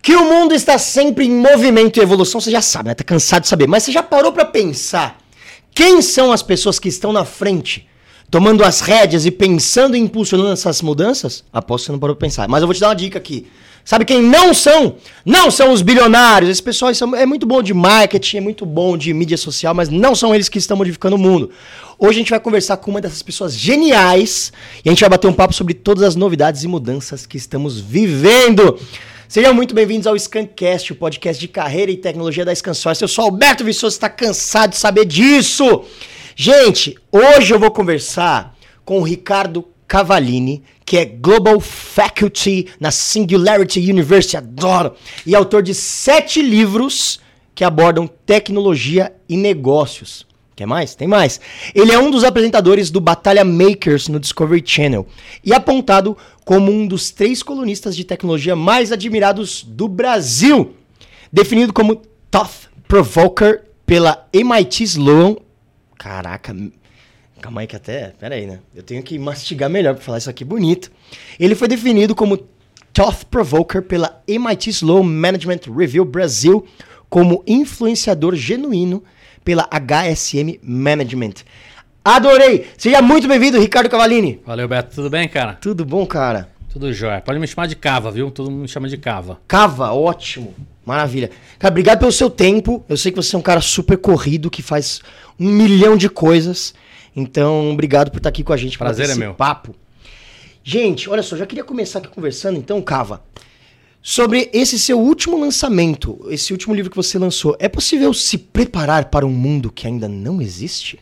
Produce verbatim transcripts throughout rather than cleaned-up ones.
Que o mundo está sempre em movimento e evolução, você já sabe, né? Tá cansado de saber. Mas você já parou pra pensar quem são as pessoas que estão na frente, tomando as rédeas e pensando e impulsionando essas mudanças? Aposto que você não parou pra pensar. Mas eu vou te dar uma dica aqui. Sabe quem não são? Não são os bilionários. Esse pessoal são, é muito bom de marketing, é muito bom de mídia social, mas não são eles que estão modificando o mundo. Hoje a gente vai conversar com uma dessas pessoas geniais e a gente vai bater um papo sobre todas as novidades e mudanças que estamos vivendo. Sejam muito bem-vindos ao Scancast, o podcast de carreira e tecnologia da Scansource. Eu sou Alberto Viçoso, está cansado de saber disso? Gente, hoje eu vou conversar com o Ricardo Cavallini, que é Global Faculty na Singularity University, adoro, e autor de sete livros que abordam tecnologia e negócios. Quer mais? Tem mais. Ele é um dos apresentadores do Batalha Makers no Discovery Channel e apontado como um dos três colunistas de tecnologia mais admirados do Brasil. Definido como Thought Provoker pela M I T Sloan. Caraca, calma aí que até... Pera aí, né? Eu tenho que mastigar melhor para falar isso aqui bonito. Ele foi definido como Thought Provoker pela M I T Sloan Management Review Brasil como influenciador genuíno pela H S M Management. Adorei! Seja muito bem-vindo, Ricardo Cavallini. Valeu, Beto. Tudo bem, cara? Tudo bom, cara? Tudo jóia. Pode me chamar de Cava, viu? Todo mundo me chama de Cava. Cava, ótimo. Maravilha. Cara, obrigado pelo seu tempo. Eu sei que você é um cara super corrido, que faz um milhão de coisas. Então, obrigado por estar aqui com a gente. Prazer é meu. Papo. Gente, olha só, já queria começar aqui conversando, então, Cava, sobre esse seu último lançamento, esse último livro que você lançou. É possível se preparar para um mundo que ainda não existe?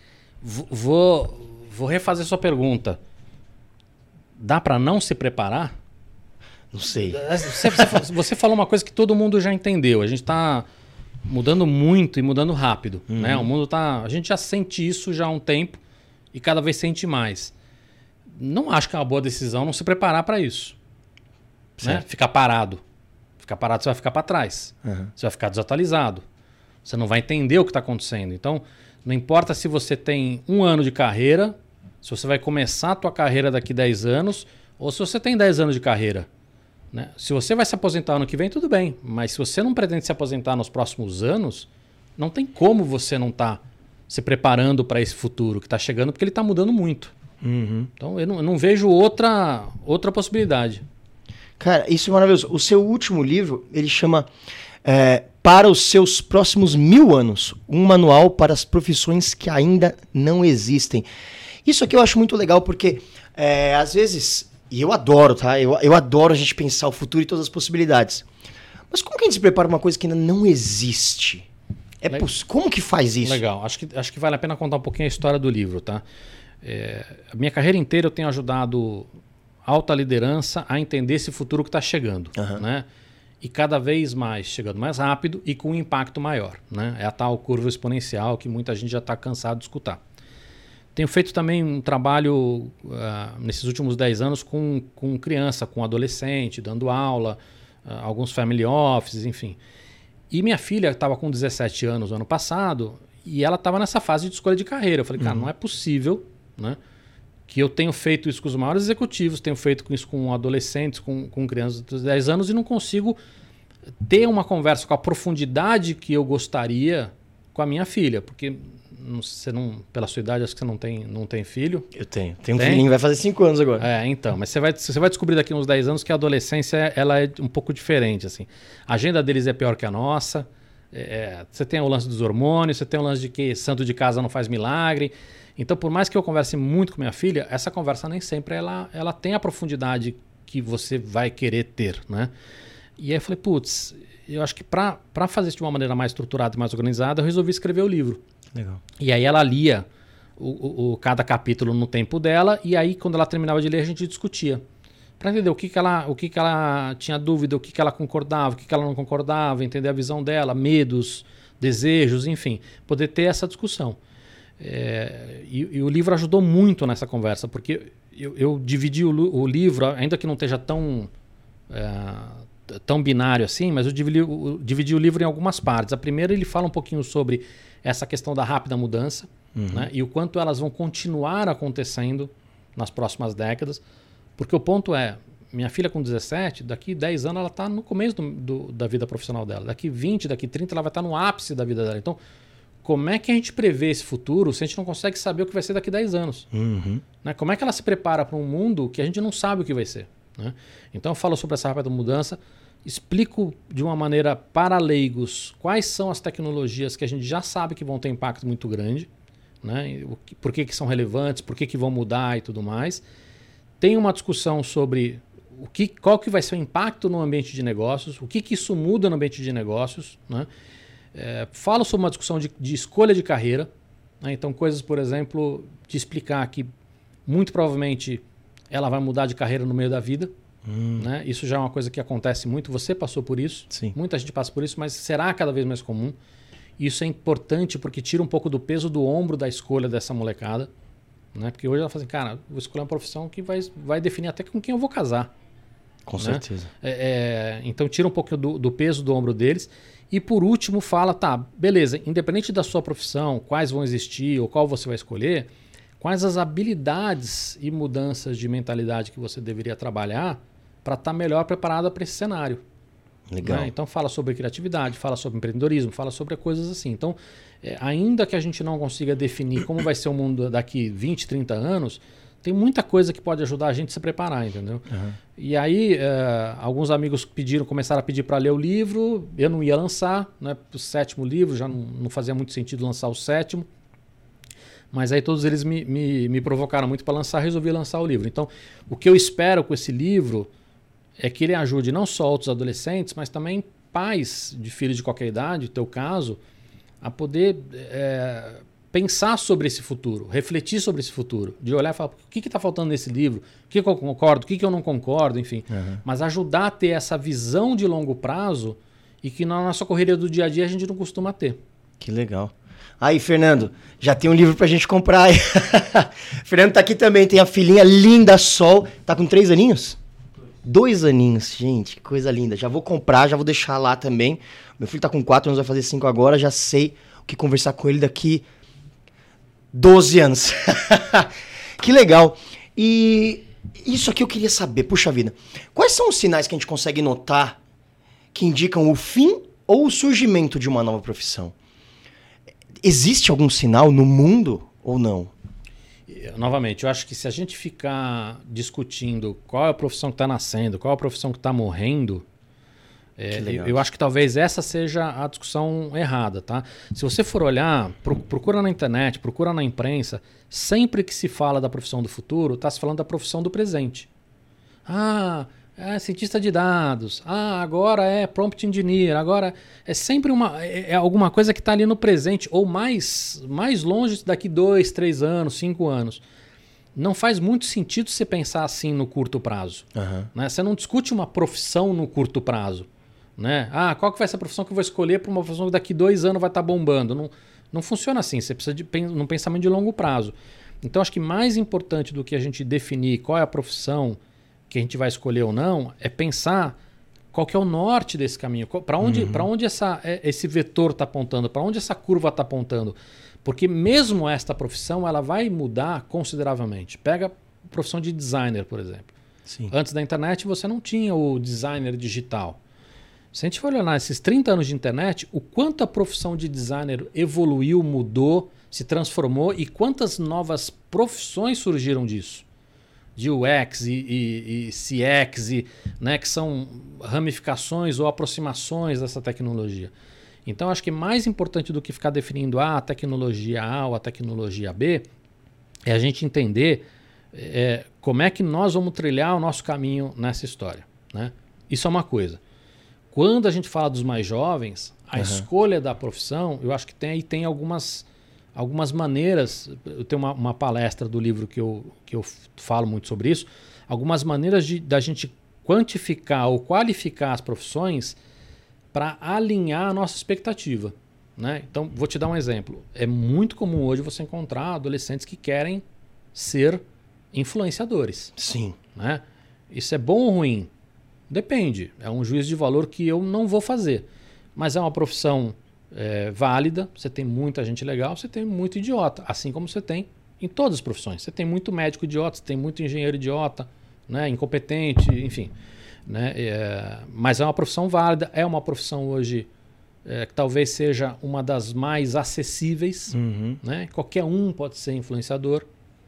Vou, vou refazer sua pergunta. Dá para não se preparar? Não sei. Você, você, você falou uma coisa que todo mundo já entendeu. A gente está mudando muito e mudando rápido. Uhum. Né? O mundo tá, a gente já sente isso já há um tempo e cada vez sente mais. Não acho que é uma boa decisão não se preparar para isso. Né? Ficar parado. Ficar parado, você vai ficar para trás. Uhum. Você vai ficar desatualizado. Você não vai entender o que está acontecendo. Então, não importa se você tem um ano de carreira, se você vai começar a tua carreira daqui dez anos, ou se você tem dez anos de carreira. Né? Se você vai se aposentar ano que vem, tudo bem. Mas se você não pretende se aposentar nos próximos anos, não tem como você não estar tá se preparando para esse futuro que está chegando, porque ele está mudando muito. Uhum. Então, eu não, eu não vejo outra, outra possibilidade. Cara, isso é maravilhoso. O seu último livro, ele chama é, Para os Seus Próximos Mil Anos, um manual para as profissões que ainda não existem. Isso aqui eu acho muito legal porque, é, às vezes, e eu adoro, tá? Eu, eu adoro a gente pensar o futuro e todas as possibilidades. Mas como que a gente se prepara para uma coisa que ainda não existe? É poss- como que faz isso? Legal. Acho que, acho que vale a pena contar um pouquinho a história do livro, tá? É, a minha carreira inteira eu tenho ajudado alta liderança a entender esse futuro que está chegando, uhum. né? E cada vez mais chegando mais rápido e com um impacto maior, né? É a tal curva exponencial que muita gente já está cansado de escutar. Tenho feito também um trabalho uh, nesses últimos dez anos com, com criança, com adolescente, dando aula, uh, alguns family offices, enfim. E minha filha estava com dezessete anos no ano passado e ela estava nessa fase de escolha de carreira. Eu falei, cara, uhum. não é possível, né? Que eu tenho feito isso com os maiores executivos, tenho feito com isso com adolescentes, com, com crianças de dez anos e não consigo ter uma conversa com a profundidade que eu gostaria com a minha filha. Porque não, você não, pela sua idade, acho que você não tem, não tem filho. Eu tenho. Tenho um filhinho que vai fazer cinco anos agora. É, então. Mas você vai, você vai descobrir daqui uns dez anos que a adolescência ela é um pouco diferente. Assim. A agenda deles é pior que a nossa. É, você tem o lance dos hormônios, você tem o lance de que santo de casa não faz milagre. Então, por mais que eu converse muito com minha filha, essa conversa nem sempre ela, ela tem a profundidade que você vai querer ter, né? E aí eu falei, putz, eu acho que para fazer isso de uma maneira mais estruturada e mais organizada, eu resolvi escrever o livro. Legal. E aí ela lia o, o, o, cada capítulo no tempo dela, e aí quando ela terminava de ler, a gente discutia. Para entender o que, que, ela, o que, que ela tinha dúvida, o que, que ela concordava, o que, que ela não concordava, entender a visão dela, medos, desejos, enfim, poder ter essa discussão. É, e, e o livro ajudou muito nessa conversa, porque eu, eu dividi o, o livro, ainda que não esteja tão, é, tão binário assim, mas eu dividi, o, dividi o livro em algumas partes. A primeira, ele fala um pouquinho sobre essa questão da rápida mudança, uhum. né, e o quanto elas vão continuar acontecendo nas próximas décadas, porque o ponto é, minha filha com dezessete, daqui dez anos ela está no começo do, do, da vida profissional dela. Daqui vinte, daqui trinta, ela vai estar no ápice da vida dela. Então, como é que a gente prevê esse futuro se a gente não consegue saber o que vai ser daqui dez anos? Uhum. Né? Como é que ela se prepara para um mundo que a gente não sabe o que vai ser? Né? Então, eu falo sobre essa rápida mudança, explico de uma maneira para leigos quais são as tecnologias que a gente já sabe que vão ter impacto muito grande, né? Por que, que são relevantes, por que, que vão mudar e tudo mais. Tem uma discussão sobre o que, qual que vai ser o impacto no ambiente de negócios, o que, que isso muda no ambiente de negócios. Né? É, falo sobre uma discussão de, de escolha de carreira. Né? Então, coisas, por exemplo, de explicar que muito provavelmente ela vai mudar de carreira no meio da vida. Hum. Né? Isso já é uma coisa que acontece muito. Você passou por isso. Sim. Muita gente passa por isso, mas será cada vez mais comum. Isso é importante porque tira um pouco do peso do ombro da escolha dessa molecada. Né? Porque hoje ela fala assim, cara, vou escolher uma profissão que vai, vai definir até com quem eu vou casar. Com né? certeza. É, é, então tira um pouco do, do peso do ombro deles. E por último fala, tá, beleza, independente da sua profissão, quais vão existir ou qual você vai escolher, quais as habilidades e mudanças de mentalidade que você deveria trabalhar para estar tá melhor preparada para esse cenário. Legal. Né? Então fala sobre criatividade, fala sobre empreendedorismo, fala sobre coisas assim. Então, é, ainda que a gente não consiga definir como vai ser o mundo daqui vinte, trinta anos, tem muita coisa que pode ajudar a gente a se preparar, entendeu? Uhum. E aí, é, alguns amigos pediram, começaram a pedir para ler o livro, eu não ia lançar, né, o sétimo livro, já não, não fazia muito sentido lançar o sétimo, mas aí todos eles me, me, me provocaram muito para lançar, resolvi lançar o livro. Então, o que eu espero com esse livro é que ele ajude não só outros adolescentes, mas também pais de filhos de qualquer idade, no teu caso, a poder é, pensar sobre esse futuro, refletir sobre esse futuro, de olhar e falar, o que está faltando nesse livro, o que, que eu concordo, o que, que eu não concordo, enfim. Uhum. Mas ajudar a ter essa visão de longo prazo e que na nossa correria do dia a dia a gente não costuma ter. Que legal. Aí, Fernando, já tem um livro pra gente comprar aí. Fernando tá aqui também, tem a filhinha linda, Sol, tá com três aninhos? Dois aninhos, gente, que coisa linda. Já vou comprar, já vou deixar lá também. Meu filho tá com quatro anos, vai fazer cinco agora. Já sei o que conversar com ele daqui doze anos. Que legal. E isso aqui eu queria saber, puxa vida. Quais são os sinais que a gente consegue notar que indicam o fim ou o surgimento de uma nova profissão? Existe algum sinal no mundo ou não? Novamente, eu acho que se a gente ficar discutindo qual é a profissão que está nascendo, qual é a profissão que está morrendo, é, eu, eu acho que talvez essa seja a discussão errada, tá? Se você for olhar, pro, procura na internet, procura na imprensa, sempre que se fala da profissão do futuro, está se falando da profissão do presente. Ah, é cientista de dados, ah, agora é prompt engineer, agora é sempre uma, é, é alguma coisa que está ali no presente, ou mais, mais longe daqui dois, três anos, cinco anos. Não faz muito sentido você pensar assim no curto prazo. Uhum. Né? Você não discute uma profissão no curto prazo. Né? Ah, qual que vai ser a profissão que eu vou escolher para uma profissão que daqui dois anos vai estar tá bombando? Não, não funciona assim, você precisa de um pensamento de longo prazo. Então acho que mais importante do que a gente definir qual é a profissão que a gente vai escolher ou não, é pensar qual que é o norte desse caminho, para onde, uhum. para onde essa, esse vetor está apontando, para onde essa curva está apontando. Porque mesmo esta profissão, ela vai mudar consideravelmente. Pega a profissão de designer, por exemplo. Sim. Antes da internet, você não tinha o designer digital. Se a gente for olhar esses trinta anos de internet, o quanto a profissão de designer evoluiu, mudou, se transformou e quantas novas profissões surgiram disso. De U X e, e, e C X, e, né, que são ramificações ou aproximações dessa tecnologia. Então, acho que mais importante do que ficar definindo ah, a tecnologia A ou a tecnologia B, é a gente entender é, como é que nós vamos trilhar o nosso caminho nessa história. Né? Isso é uma coisa. Quando a gente fala dos mais jovens, a uhum. escolha da profissão, eu acho que tem aí tem algumas... algumas maneiras, eu tenho uma, uma palestra do livro que eu, que eu falo muito sobre isso, algumas maneiras de, da gente quantificar ou qualificar as profissões para alinhar a nossa expectativa. Né? Então, vou te dar um exemplo. É muito comum hoje você encontrar adolescentes que querem ser influenciadores. Sim. Né? Isso é bom ou ruim? Depende. É um juízo de valor que eu não vou fazer. Mas é uma profissão É, válida, você tem muita gente legal, você tem muito idiota, assim como você tem em todas as profissões. Você tem muito médico idiota, você tem muito engenheiro idiota, né, incompetente, enfim. Né, é, mas é uma profissão válida, é uma profissão hoje é, que talvez seja uma das mais acessíveis. Uhum. Né? Qualquer um pode ser influenciador,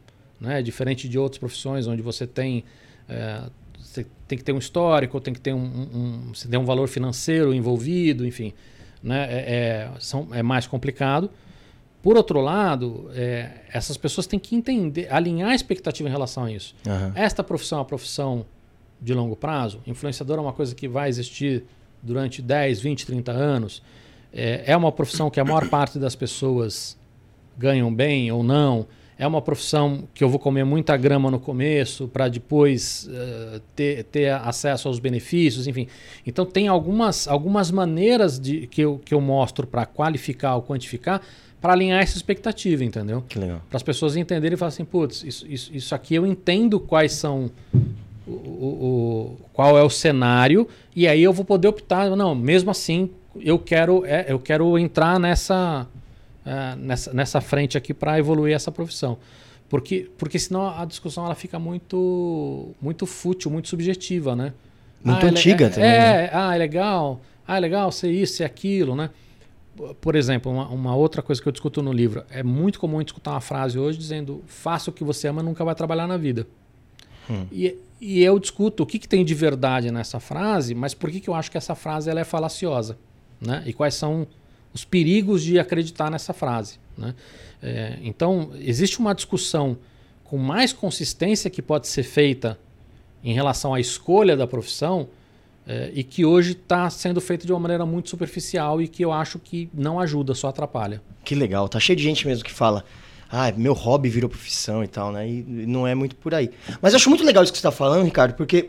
né, diferente de outras profissões onde você tem, é, você tem que ter um histórico, tem que ter um, um, você tem um valor financeiro envolvido, enfim. Né, é, é, são, é mais complicado. Por outro lado, é, essas pessoas têm que entender, alinhar a expectativa em relação a isso. Uhum. Esta profissão é uma profissão de longo prazo. Influenciador é uma coisa que vai existir durante dez, vinte, trinta anos. É, é uma profissão que a maior parte das pessoas ganham bem ou não. É uma profissão que eu vou comer muita grama no começo para depois uh, ter, ter acesso aos benefícios, enfim. Então tem algumas, algumas maneiras de, que, eu, que eu mostro para qualificar ou quantificar para alinhar essa expectativa, entendeu? Que legal. Para as pessoas entenderem e falarem assim, putz, isso, isso, isso aqui eu entendo quais são... O, o, o, qual é o cenário, e aí eu vou poder optar. Não, mesmo assim, eu quero, é, eu quero entrar nessa, é, nessa, nessa frente aqui para evoluir essa profissão. Porque, porque senão a discussão ela fica muito, muito fútil, muito subjetiva, né? Muito ah, antiga é, também. É, né? ah, é legal. Ah, é legal ser isso, ser aquilo, né? Por exemplo, uma, uma outra coisa que eu discuto no livro. É muito comum escutar uma frase hoje dizendo faça o que você ama, nunca vai trabalhar na vida. Hum. E, e eu discuto o que, que tem de verdade nessa frase, mas por que, que eu acho que essa frase ela é falaciosa, né? E quais são os perigos de acreditar nessa frase, né? É, então, existe uma discussão com mais consistência que pode ser feita em relação à escolha da profissão é, e que hoje está sendo feita de uma maneira muito superficial e que eu acho que não ajuda, só atrapalha. Que legal, tá cheio de gente mesmo que fala ah, meu hobby virou profissão e tal, né? E não é muito por aí. Mas eu acho muito legal isso que você tá falando, Ricardo, porque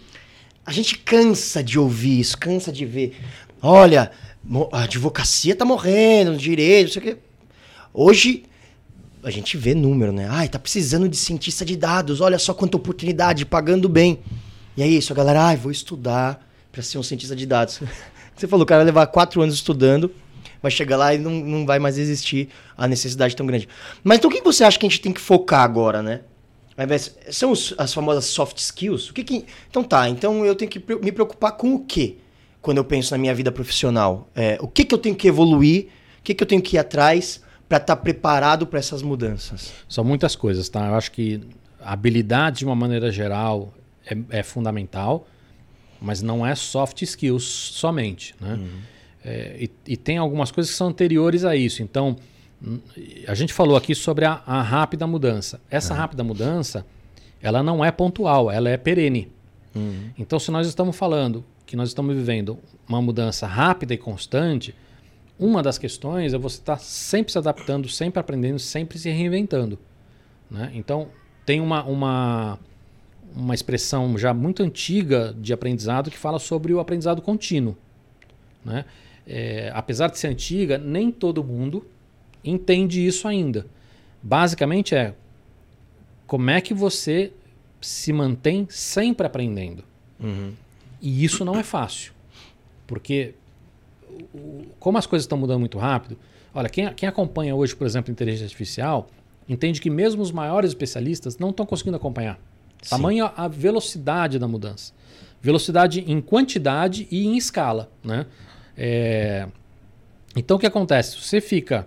a gente cansa de ouvir isso, cansa de ver. Olha, a advocacia tá morrendo, direito, não sei o quê. Hoje, a gente vê número, né? Ai, tá precisando de cientista de dados, olha só quanta oportunidade, pagando bem. E é isso, a galera, ai, vou estudar para ser um cientista de dados. Você falou, o cara vai levar quatro anos estudando, vai chegar lá e não, não vai mais existir a necessidade tão grande. Mas então o que você acha que a gente tem que focar agora, né? São os, as famosas soft skills? O que que... Então tá, então eu tenho que me preocupar com o quê? Quando eu penso na minha vida profissional. É, o que que eu tenho que evoluir? O que que eu tenho que ir atrás para estar tá preparado para essas mudanças? São muitas coisas, tá? Eu acho que a habilidade, de uma maneira geral, é, é fundamental, mas não é soft skills somente, né? Uhum. É, e, e tem algumas coisas que são anteriores a isso. Então, a gente falou aqui sobre a, a rápida mudança. Essa uhum. rápida mudança, ela não é pontual, ela é perene. Uhum. Então, se nós estamos falando que nós estamos vivendo uma mudança rápida e constante, uma das questões é você estar sempre se adaptando, sempre aprendendo, sempre se reinventando, né? Então, tem uma, uma, uma expressão já muito antiga de aprendizado que fala sobre o aprendizado contínuo, né? É, apesar de ser antiga, nem todo mundo entende isso ainda. Basicamente é como é que você se mantém sempre aprendendo. Uhum. E isso não é fácil. Porque como as coisas estão mudando muito rápido, olha, quem, quem acompanha hoje, por exemplo, inteligência artificial, entende que mesmo os maiores especialistas não estão conseguindo acompanhar. Sim. Tamanho a velocidade da mudança. Velocidade em quantidade e em escala, né? É... Então o que acontece? Você fica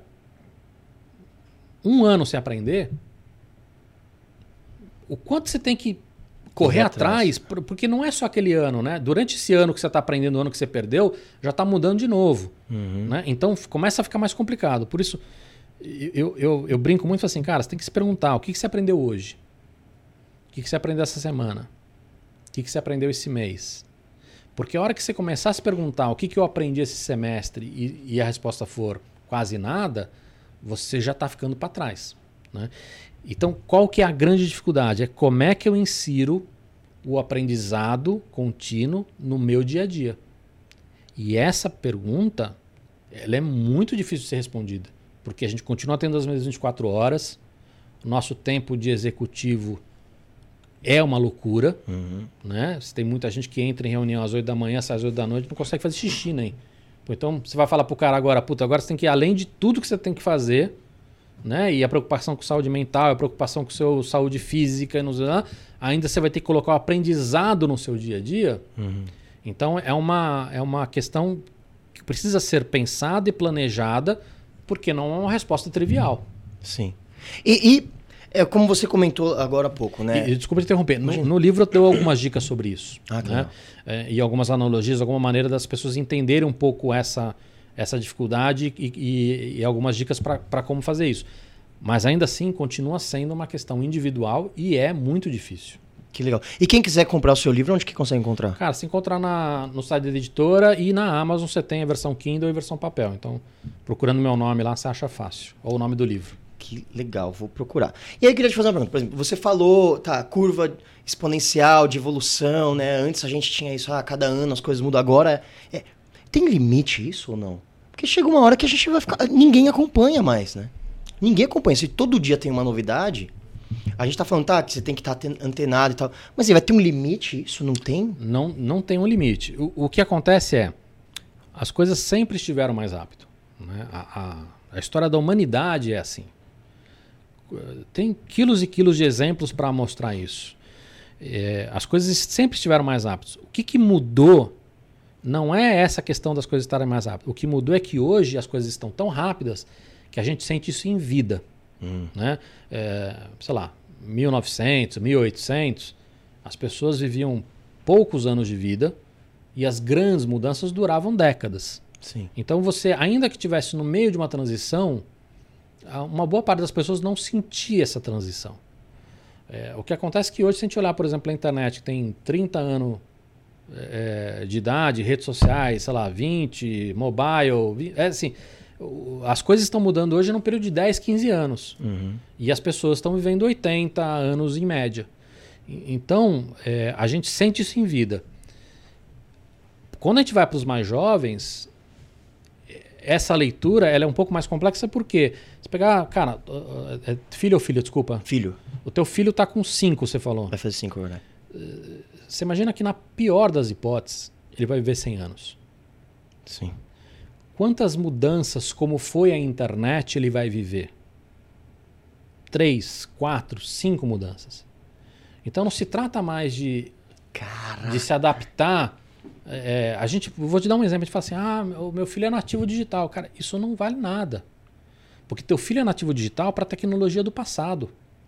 um ano sem aprender, o quanto você tem que correr, correr atrás, atrás, porque não é só aquele ano, né? Durante esse ano que você está aprendendo, o ano que você perdeu, já está mudando de novo. Uhum. Né? Então começa a ficar mais complicado. Por isso, eu, eu, eu brinco muito assim, cara, você tem que se perguntar, o que, que você aprendeu hoje? O que, que você aprendeu essa semana? O que, que você aprendeu esse mês? Porque a hora que você começar a se perguntar o que, que eu aprendi esse semestre e, e a resposta for quase nada, você já está ficando para trás, né? Então, qual que é a grande dificuldade? É como é que eu insiro o aprendizado contínuo no meu dia a dia. E essa pergunta, ela é muito difícil de ser respondida, porque a gente continua tendo as mesmas vinte e quatro horas, o nosso tempo de executivo é uma loucura, uhum. né? Você tem muita gente que entra em reunião às oito da manhã, sai às oito da noite, não consegue fazer xixi nem. Então, você vai falar pro cara agora, puta, agora você tem que ir além de tudo que você tem que fazer, né? E a preocupação com saúde mental, a preocupação com seu saúde física, e nos, ainda você vai ter que colocar o aprendizado no seu dia a dia. Uhum. Então é uma, é uma questão que precisa ser pensada e planejada, porque não é uma resposta trivial. Sim. E, e é, como você comentou agora há pouco, né? E, desculpa te interromper. No, no livro eu dou algumas dicas sobre isso. Ah, né? claro. É, e algumas analogias, alguma maneira das pessoas entenderem um pouco essa, essa dificuldade e, e, e algumas dicas para como fazer isso. Mas ainda assim continua sendo uma questão individual e é muito difícil. Que legal. E quem quiser comprar o seu livro, onde que consegue encontrar? Cara, se encontrar na, no site da editora e na Amazon você tem a versão Kindle e a versão papel. Então, procurando meu nome lá, você acha fácil. Ou o nome do livro. Que legal, vou procurar. E aí eu queria te fazer uma pergunta. Por exemplo, você falou, tá, curva exponencial de evolução, né? Antes a gente tinha isso, ah, cada ano as coisas mudam. Agora, é, tem limite isso ou não? Porque chega uma hora que a gente vai ficar... Ninguém acompanha mais, né? Ninguém acompanha. Se todo dia tem uma novidade... A gente tá falando, tá, que você tem que estar tá antenado e tal. Mas vai ter um limite? Isso não tem? Não, não tem um limite. O, o que acontece é, as coisas sempre estiveram mais rápido. Né? A, a, a história da humanidade é assim. Tem quilos e quilos de exemplos para mostrar isso. É, as coisas sempre estiveram mais rápidas. O que, que mudou não é essa questão das coisas estarem mais rápidas. O que mudou é que hoje as coisas estão tão rápidas que a gente sente isso em vida. Hum. Né? É, sei lá, mil e novecentos, mil e oitocentos, as pessoas viviam poucos anos de vida e as grandes mudanças duravam décadas. Sim. Então você, ainda que estivesse no meio de uma transição, uma boa parte das pessoas não sentia essa transição. É, o que acontece é que hoje, se a gente olhar, por exemplo, a internet, que tem trinta anos é, de idade, redes sociais, sei lá, vinte, mobile, vinte, é assim... As coisas estão mudando hoje num período de dez, quinze anos. Uhum. E as pessoas estão vivendo oitenta anos em média. Então, é, a gente sente isso em vida. Quando a gente vai para os mais jovens, essa leitura ela é um pouco mais complexa porque você pegar, cara, é filho ou filha, desculpa? Filho. O teu filho está com cinco, você falou. Vai fazer cinco, né? Você imagina que na pior das hipóteses, ele vai viver cem anos. Sim. Quantas mudanças, como foi a internet, ele vai viver? Três, quatro, cinco mudanças. Então não se trata mais de, de se adaptar. É, a gente, vou te dar um exemplo. A gente fala assim, ah, o meu filho é nativo digital. Cara, isso não vale nada. Porque teu filho é nativo digital para a tecnologia do passado.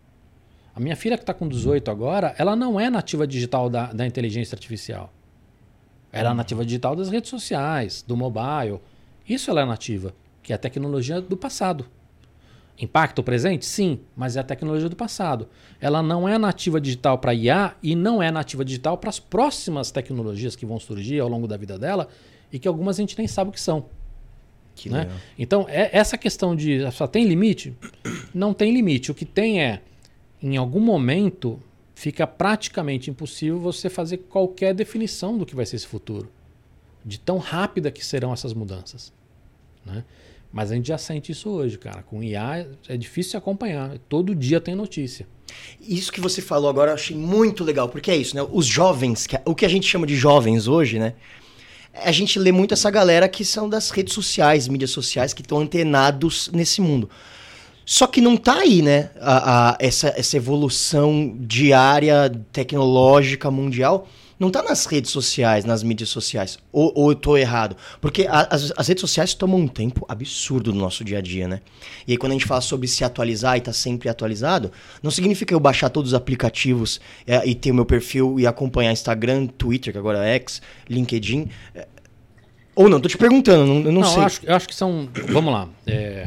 A minha filha que está com dezoito agora, ela não é nativa digital da, da inteligência artificial. Ela é nativa digital das redes sociais, do mobile. Isso ela é nativa, que é a tecnologia do passado. Impacta o presente? Sim, mas é a tecnologia do passado. Ela não é nativa digital para I A e não é nativa digital para as próximas tecnologias que vão surgir ao longo da vida dela e que algumas a gente nem sabe o que são. Que né? legal. Então, é, essa questão de só tem limite? Não tem limite. O que tem é, em algum momento, fica praticamente impossível você fazer qualquer definição do que vai ser esse futuro. De tão rápida que serão essas mudanças. Né? Mas a gente já sente isso hoje, cara. Com I A é difícil se acompanhar. Todo dia tem notícia. Isso que você falou agora eu achei muito legal, porque é isso, né? Os jovens, o que a gente chama de jovens hoje, né? A gente lê muito essa galera que são das redes sociais, mídias sociais, que estão antenados nesse mundo. Só que não tá aí, né? A, a, essa, essa evolução diária, tecnológica, mundial... Não está nas redes sociais, nas mídias sociais. Ou, ou eu estou errado? Porque a, as, as redes sociais tomam um tempo absurdo no nosso dia a dia, né? E aí quando a gente fala sobre se atualizar e estar tá sempre atualizado, não significa eu baixar todos os aplicativos é, e ter o meu perfil e acompanhar Instagram, Twitter, que agora é X, LinkedIn. É, ou não, tô te perguntando, não, eu não, não sei. Eu acho, eu acho que são... Vamos lá. É,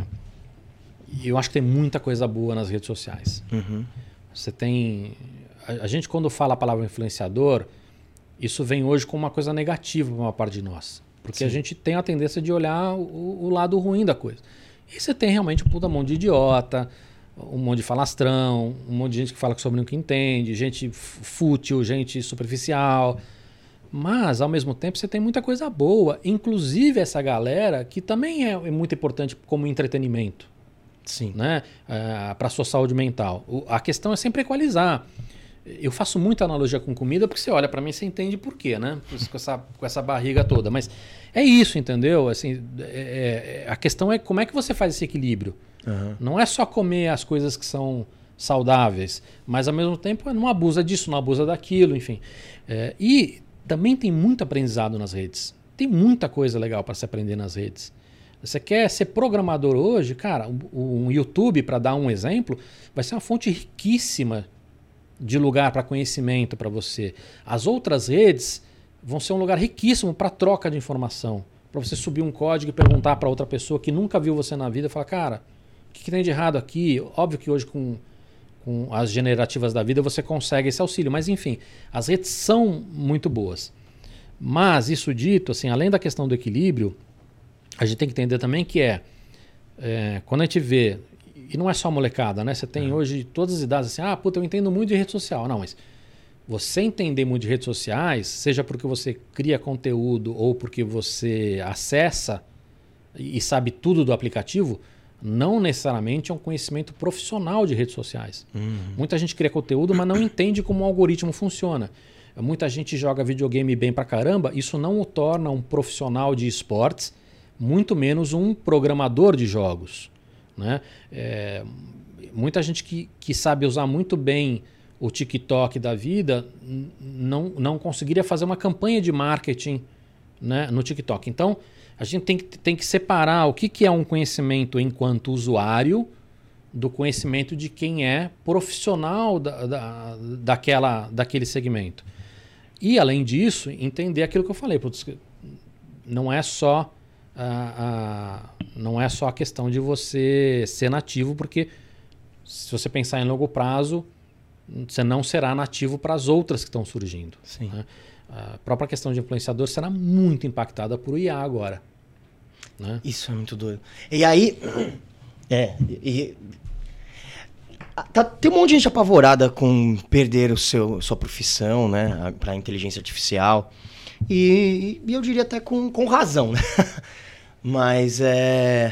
eu acho que tem muita coisa boa nas redes sociais. Uhum. Você tem... A, a gente quando fala a palavra influenciador... Isso vem hoje como uma coisa negativa para uma parte de nós. Porque Sim. a gente tem a tendência de olhar o, o lado ruim da coisa. E você tem realmente um puta monte de idiota, um monte de falastrão, um monte de gente que fala sobre o que entende, gente fútil, gente superficial. Mas, ao mesmo tempo, você tem muita coisa boa. Inclusive essa galera que também é, é muito importante como entretenimento. Sim. Né? É, para a sua saúde mental. O, a questão é sempre equalizar. Eu faço muita analogia com comida, porque você olha para mim e você entende por quê, né? Com essa, com essa barriga toda. Mas é isso, entendeu? Assim, é, é, a questão é como é que você faz esse equilíbrio. Uhum. Não é só comer as coisas que são saudáveis, mas ao mesmo tempo não abusa disso, não abusa daquilo, enfim. É, e também tem muito aprendizado nas redes. Tem muita coisa legal para se aprender nas redes. Você quer ser programador hoje? Cara, o, o YouTube, para dar um exemplo, vai ser uma fonte riquíssima de lugar para conhecimento para você. As outras redes vão ser um lugar riquíssimo para troca de informação. Para você subir um código e perguntar para outra pessoa que nunca viu você na vida e falar, cara, o que, que tem de errado aqui? Óbvio que hoje com, com as generativas da vida você consegue esse auxílio, mas enfim, as redes são muito boas. Mas isso dito, assim, além da questão do equilíbrio, a gente tem que entender também que é, é quando a gente vê, e não é só molecada, né? Você tem é. hoje todas as idades assim, ah, puta, eu entendo muito de rede social. Não, mas você entender muito de redes sociais, seja porque você cria conteúdo ou porque você acessa e sabe tudo do aplicativo, não necessariamente é um conhecimento profissional de redes sociais. Uhum. Muita gente cria conteúdo, mas não entende como o algoritmo funciona. Muita gente joga videogame bem pra caramba, isso não o torna um profissional de esportes, muito menos um programador de jogos. Né? É, muita gente que, que sabe usar muito bem o TikTok da vida não, não conseguiria fazer uma campanha de marketing, né, no TikTok. Então, a gente tem que, tem que separar o que, que é um conhecimento enquanto usuário do conhecimento de quem é profissional da, da, daquela, daquele segmento. E, além disso, entender aquilo que eu falei. Não é só... A, a, não é só a questão de você ser nativo, porque se você pensar em longo prazo, você não será nativo para as outras que estão surgindo. Sim. Né? A própria questão de influenciador será muito impactada por I A agora. Né? Isso é muito doido. E aí... É... E, tá, tem um monte de gente apavorada com perder o seu, sua profissão, né, para a inteligência artificial. E, e eu diria até com, com razão, né? Mas é...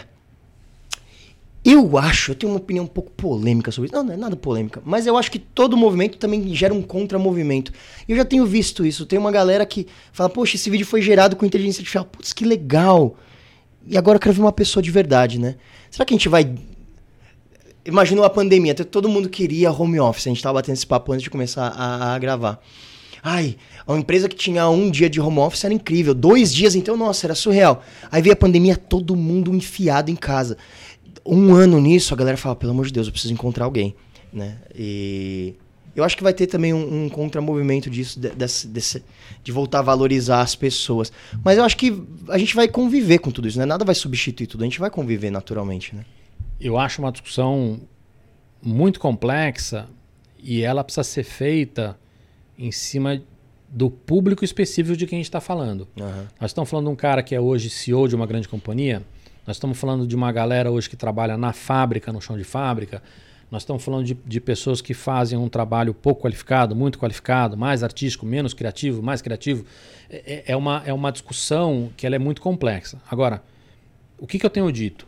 Eu acho, eu tenho uma opinião um pouco polêmica sobre isso. Não, não é nada polêmica. Mas eu acho que todo movimento também gera um contramovimento. E eu já tenho visto isso. Tem uma galera que fala, poxa, esse vídeo foi gerado com inteligência artificial. Putz, que legal. E agora eu quero ver uma pessoa de verdade, né? Será que a gente vai... Imaginou a pandemia, todo mundo queria home office. A gente tava batendo esse papo antes de começar a, a gravar. Ai, uma empresa que tinha um dia de home office era incrível. Dois dias, então, nossa, era surreal. Aí veio a pandemia, todo mundo enfiado em casa. Um ano nisso, a galera fala, pelo amor de Deus, eu preciso encontrar alguém. Né? E eu acho que vai ter também um, um contramovimento disso, de, desse, desse, de voltar a valorizar as pessoas. Mas eu acho que a gente vai conviver com tudo isso, né? Nada vai substituir tudo, a gente vai conviver naturalmente, né? Eu acho uma discussão muito complexa e ela precisa ser feita em cima do público específico de quem a gente está falando. Uhum. Nós estamos falando de um cara que é hoje C E O de uma grande companhia, nós estamos falando de uma galera hoje que trabalha na fábrica, no chão de fábrica, nós estamos falando de, de pessoas que fazem um trabalho pouco qualificado, muito qualificado, mais artístico, menos criativo, mais criativo. É, é, uma, é uma discussão que ela é muito complexa. Agora, o que, que eu tenho dito?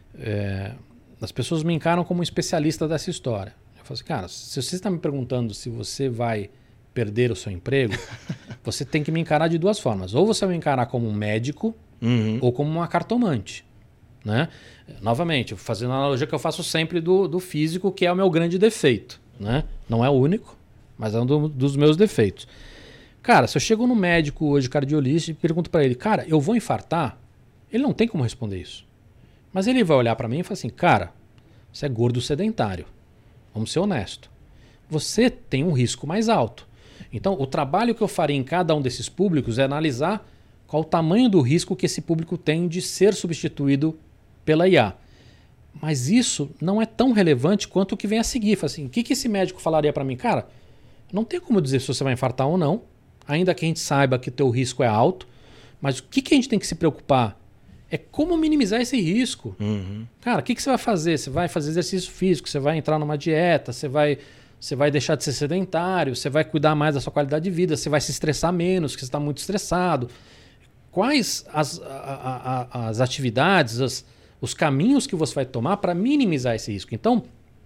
É, as pessoas me encaram como um especialista dessa história. Eu falo assim, cara, se você está me perguntando se você vai perder o seu emprego, você tem que me encarar de duas formas. Ou você vai me encarar como um médico, uhum, ou como uma cartomante. Né? Novamente, fazendo a analogia que eu faço sempre do, do físico, que é o meu grande defeito. Né? Não é o único, mas é um do, dos meus defeitos. Cara, se eu chego no médico hoje, cardiologista, e pergunto para ele, cara, eu vou infartar? Ele não tem como responder isso. Mas ele vai olhar para mim e falar assim, cara, você é gordo sedentário. Vamos ser honesto. Você tem um risco mais alto. Então, o trabalho que eu farei em cada um desses públicos é analisar qual o tamanho do risco que esse público tem de ser substituído pela I A. Mas isso não é tão relevante quanto o que vem a seguir. Fala assim, o que, que esse médico falaria para mim? Cara, não tem como dizer se você vai infartar ou não, ainda que a gente saiba que o teu risco é alto, mas o que, que a gente tem que se preocupar é como minimizar esse risco. Uhum. Cara, o que, que você vai fazer? Você vai fazer exercício físico, você vai entrar numa dieta, você vai... Você vai deixar de ser sedentário, você vai cuidar mais da sua qualidade de vida, você vai se estressar menos, porque você está muito estressado. Quais as, a, a, as atividades, as, os caminhos que você vai tomar para minimizar esse risco? Então,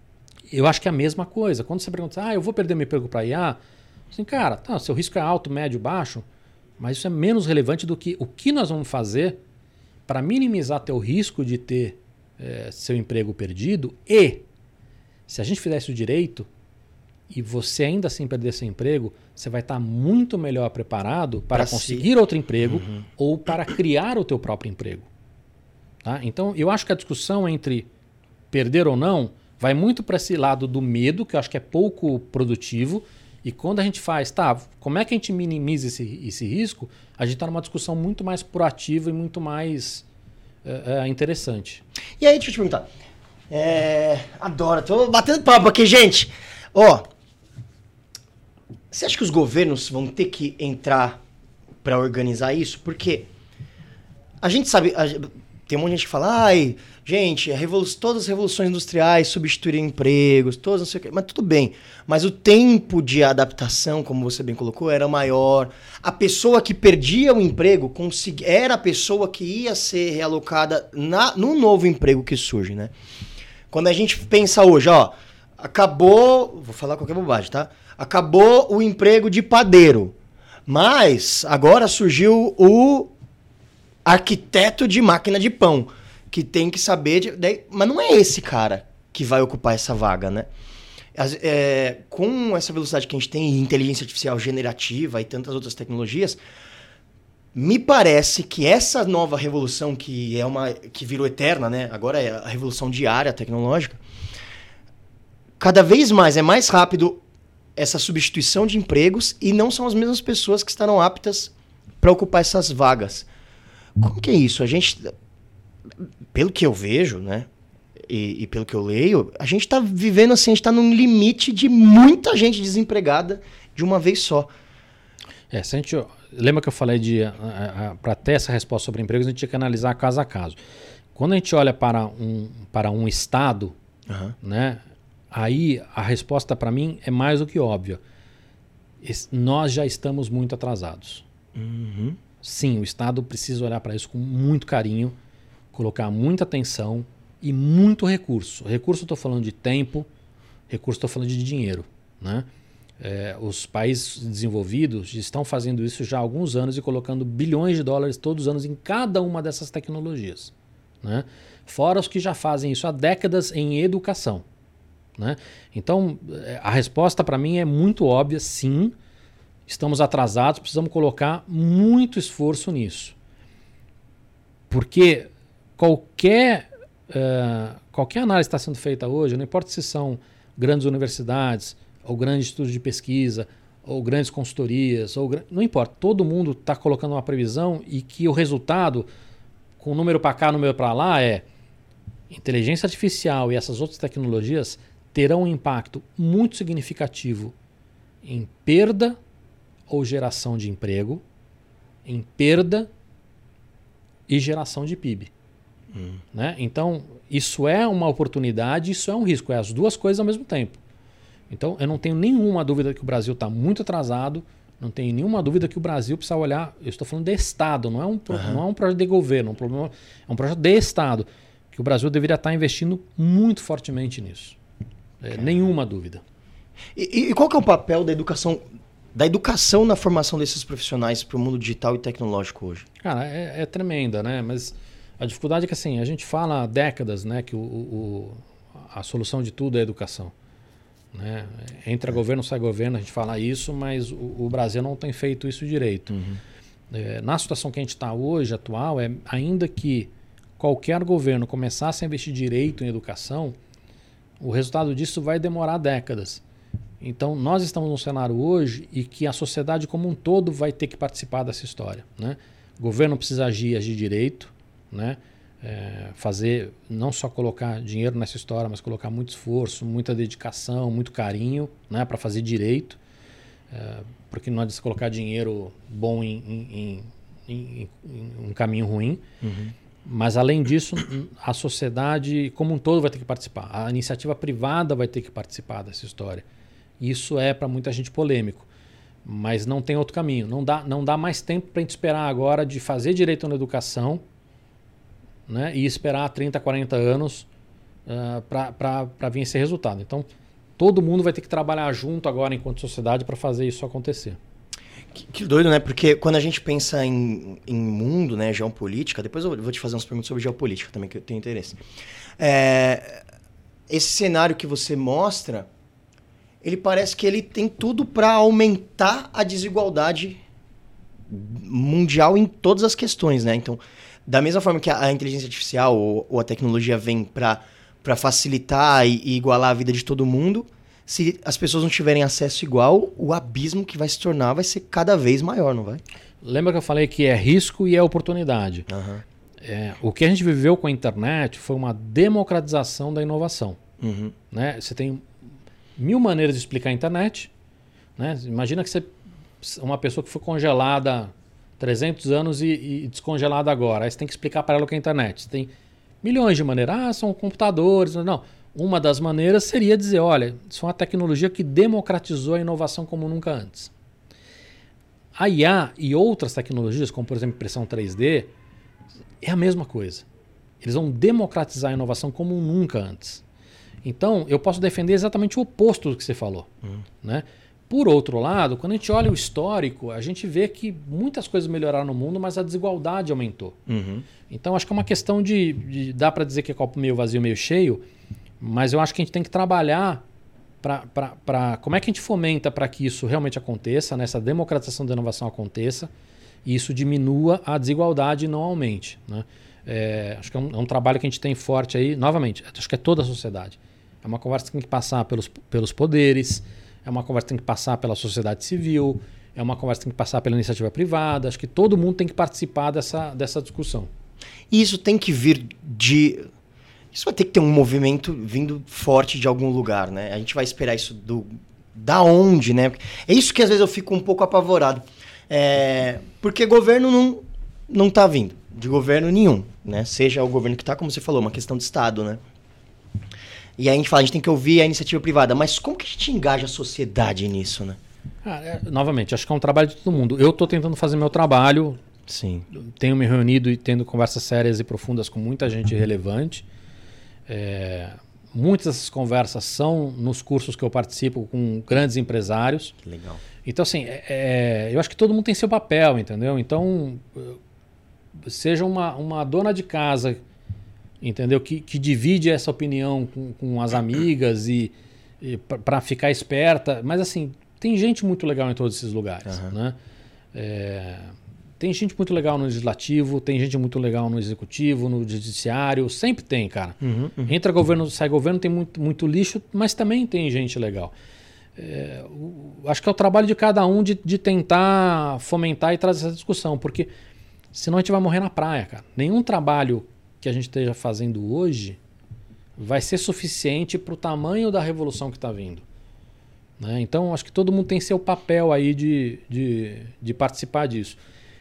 Eu acho que é a mesma coisa. Quando você pergunta, ah, eu vou perder meu emprego para I A, assim, cara, tá, seu risco é alto, médio, baixo, mas isso é menos relevante do que o que nós vamos fazer para minimizar teu risco de ter é, seu emprego perdido. E se a gente fizer isso direito e você ainda assim perder seu emprego, você vai estar muito melhor preparado para pra conseguir si. outro emprego uhum. ou para criar o teu próprio emprego. Tá? Então, eu acho que a discussão entre perder ou não vai muito para esse lado do medo, que eu acho que é pouco produtivo. E quando a gente faz, tá, como é que a gente minimiza esse, esse risco, a gente está numa discussão muito mais proativa e muito mais é, é, interessante. E aí, deixa eu te perguntar. É, adoro, tô batendo papo aqui, gente. Ó, você acha que os governos vão ter que entrar para organizar isso? Porque a gente sabe... A, tem um monte de gente que fala, ai, gente, a revolu- todas as revoluções industriais substituíram empregos, todas não sei o quê. Mas tudo bem. Mas o tempo de adaptação, como você bem colocou, era maior. A pessoa que perdia o emprego consegui- era a pessoa que ia ser realocada na, no novo emprego que surge, né? Quando a gente pensa hoje, ó, acabou, vou falar qualquer bobagem, tá? Acabou o emprego de padeiro. Mas agora surgiu o arquiteto de máquina de pão, que tem que saber... De, daí, mas não é esse cara que vai ocupar essa vaga, né? As, é, com essa velocidade que a gente tem, inteligência artificial generativa e tantas outras tecnologias, me parece que essa nova revolução, que é uma que virou eterna, né? Agora é a revolução diária tecnológica, cada vez mais é mais rápido essa substituição de empregos e não são as mesmas pessoas que estarão aptas para ocupar essas vagas. Como que é isso? A gente, pelo que eu vejo, né, e, e pelo que eu leio, a gente está vivendo assim, a gente está num limite de muita gente desempregada de uma vez só. É, se a gente, lembra que eu falei de, para ter essa resposta sobre empregos, a gente tinha que analisar caso a caso. Quando a gente olha para um, para um estado, uhum. né, aí a resposta para mim é mais do que óbvia. Esse, nós já estamos muito atrasados. Uhum. Sim, o Estado precisa olhar para isso com muito carinho, colocar muita atenção e muito recurso. Recurso eu estou falando de tempo, recurso estou falando de dinheiro. Né? É, os países desenvolvidos estão fazendo isso já há alguns anos e colocando bilhões de dólares todos os anos em cada uma dessas tecnologias. Né? Fora os que já fazem isso há décadas em educação. Né? Então, a resposta para mim é muito óbvia, sim. Estamos atrasados, precisamos colocar muito esforço nisso. Porque qualquer, uh, qualquer análise que está sendo feita hoje, não importa se são grandes universidades, ou grandes estudos de pesquisa, ou grandes consultorias, ou, não importa, todo mundo está colocando uma previsão e que o resultado, com número para cá, número para lá, é inteligência artificial e essas outras tecnologias terão um impacto muito significativo em perda ou geração de emprego, em perda e geração de P I B. Hum. Né? Então, isso é uma oportunidade, isso é um risco, é as duas coisas ao mesmo tempo. Então, eu não tenho nenhuma dúvida que o Brasil está muito atrasado, não tenho nenhuma dúvida que o Brasil precisa olhar, eu estou falando de Estado, não é um, pro, uhum. não é um projeto de governo, é um, problema, é um projeto de Estado, que o Brasil deveria estar investindo muito fortemente nisso. É, nenhuma dúvida. E, e qual que é o papel da educação... da educação na formação desses profissionais para o mundo digital e tecnológico hoje? Cara, é, é tremenda, né? Mas a dificuldade é que assim, a gente fala há décadas, né, que o, o, a solução de tudo é a educação. Né? Entra é. governo, sai governo, a gente fala isso, mas o, o Brasil não tem feito isso direito. Uhum. É, na situação que a gente está hoje, atual, é ainda que qualquer governo começasse a investir direito em educação, o resultado disso vai demorar décadas. Então, nós estamos num cenário hoje e que a sociedade como um todo vai ter que participar dessa história. Né? O governo precisa agir, agir direito, né? É, fazer, não só colocar dinheiro nessa história, mas colocar muito esforço, muita dedicação, muito carinho, né? Para fazer direito. É, porque não adianta colocar dinheiro bom em, em, em, em, em um caminho ruim. Uhum. Mas, além disso, a sociedade como um todo vai ter que participar. A iniciativa privada vai ter que participar dessa história. Isso é para muita gente polêmico, mas não tem outro caminho. Não dá, não dá mais tempo para a gente esperar agora de fazer direito na educação, né, e esperar trinta, quarenta anos uh, para vir esse resultado. Então, todo mundo vai ter que trabalhar junto agora enquanto sociedade para fazer isso acontecer. Que, que doido, né? Porque quando a gente pensa em, em mundo, né, geopolítica, depois eu vou te fazer umas perguntas sobre geopolítica também, que eu tenho interesse. É, esse cenário que você mostra, ele parece que ele tem tudo para aumentar a desigualdade mundial em todas as questões, né? Então, da mesma forma que a, a inteligência artificial ou, ou a tecnologia vem para para facilitar e, e igualar a vida de todo mundo, se as pessoas não tiverem acesso igual, o abismo que vai se tornar vai ser cada vez maior, não vai? Lembra que eu falei que é risco e é oportunidade. Uhum. É, o que a gente viveu com a internet foi uma democratização da inovação. Uhum. Né? Você tem mil maneiras de explicar a internet. Né? Imagina que você uma pessoa que foi congelada há trezentos anos e, e descongelada agora. Aí você tem que explicar para ela o que é a internet. Você tem milhões de maneiras. Ah, são computadores. Não. Uma das maneiras seria dizer, olha, isso é uma tecnologia que democratizou a inovação como nunca antes. A I A e outras tecnologias, como por exemplo impressão três D, é a mesma coisa. Eles vão democratizar a inovação como nunca antes. Então, eu posso defender exatamente o oposto do que você falou. Uhum. Né? Por outro lado, quando a gente olha o histórico, a gente vê que muitas coisas melhoraram no mundo, mas a desigualdade aumentou. Uhum. Então, acho que é uma questão de... de dá para dizer que é copo meio vazio, meio cheio, mas eu acho que a gente tem que trabalhar para... Como é que a gente fomenta para que isso realmente aconteça, né? Essa democratização da inovação aconteça, e isso diminua a desigualdade e não aumente. Né? É, acho que é um, é um trabalho que a gente tem forte aí, novamente, acho que é toda a sociedade. É uma conversa que tem que passar pelos, pelos poderes, é uma conversa que tem que passar pela sociedade civil, é uma conversa que tem que passar pela iniciativa privada. Acho que todo mundo tem que participar dessa, dessa discussão. E isso tem que vir de... Isso vai ter que ter um movimento vindo forte de algum lugar, né? A gente vai esperar isso do... Da onde, né? É isso que às vezes eu fico um pouco apavorado. É... Porque governo não, não tá vindo. De governo nenhum, né? Seja o governo que tá, como você falou, uma questão de Estado, né? E aí a gente fala, a gente tem que ouvir a iniciativa privada. Mas como que a gente engaja a sociedade nisso, né? Ah, é, novamente, acho que é um trabalho de todo mundo. Eu estou tentando fazer meu trabalho. Sim. Tenho me reunido e tendo conversas sérias e profundas com muita gente relevante. É, muitas dessas conversas são nos cursos que eu participo com grandes empresários. Que legal. Então, assim, é, eu acho que todo mundo tem seu papel, entendeu? Então, seja uma, uma dona de casa, entendeu? Que, que divide essa opinião com, com as amigas e, e para ficar esperta. Mas, assim, tem gente muito legal em todos esses lugares, uhum. né? É, tem gente muito legal no legislativo, tem gente muito legal no executivo, no judiciário, sempre tem, cara. Uhum, uhum. Entra governo, sai governo, tem muito, muito lixo, mas também tem gente legal. É, o, acho que é o trabalho de cada um de, de tentar fomentar e trazer essa discussão, porque senão a gente vai morrer na praia, cara. Nenhum trabalho que a gente esteja fazendo hoje vai ser suficiente para o tamanho da revolução que está vindo. Né? Então, acho que todo mundo tem seu papel aí de, de, de participar disso.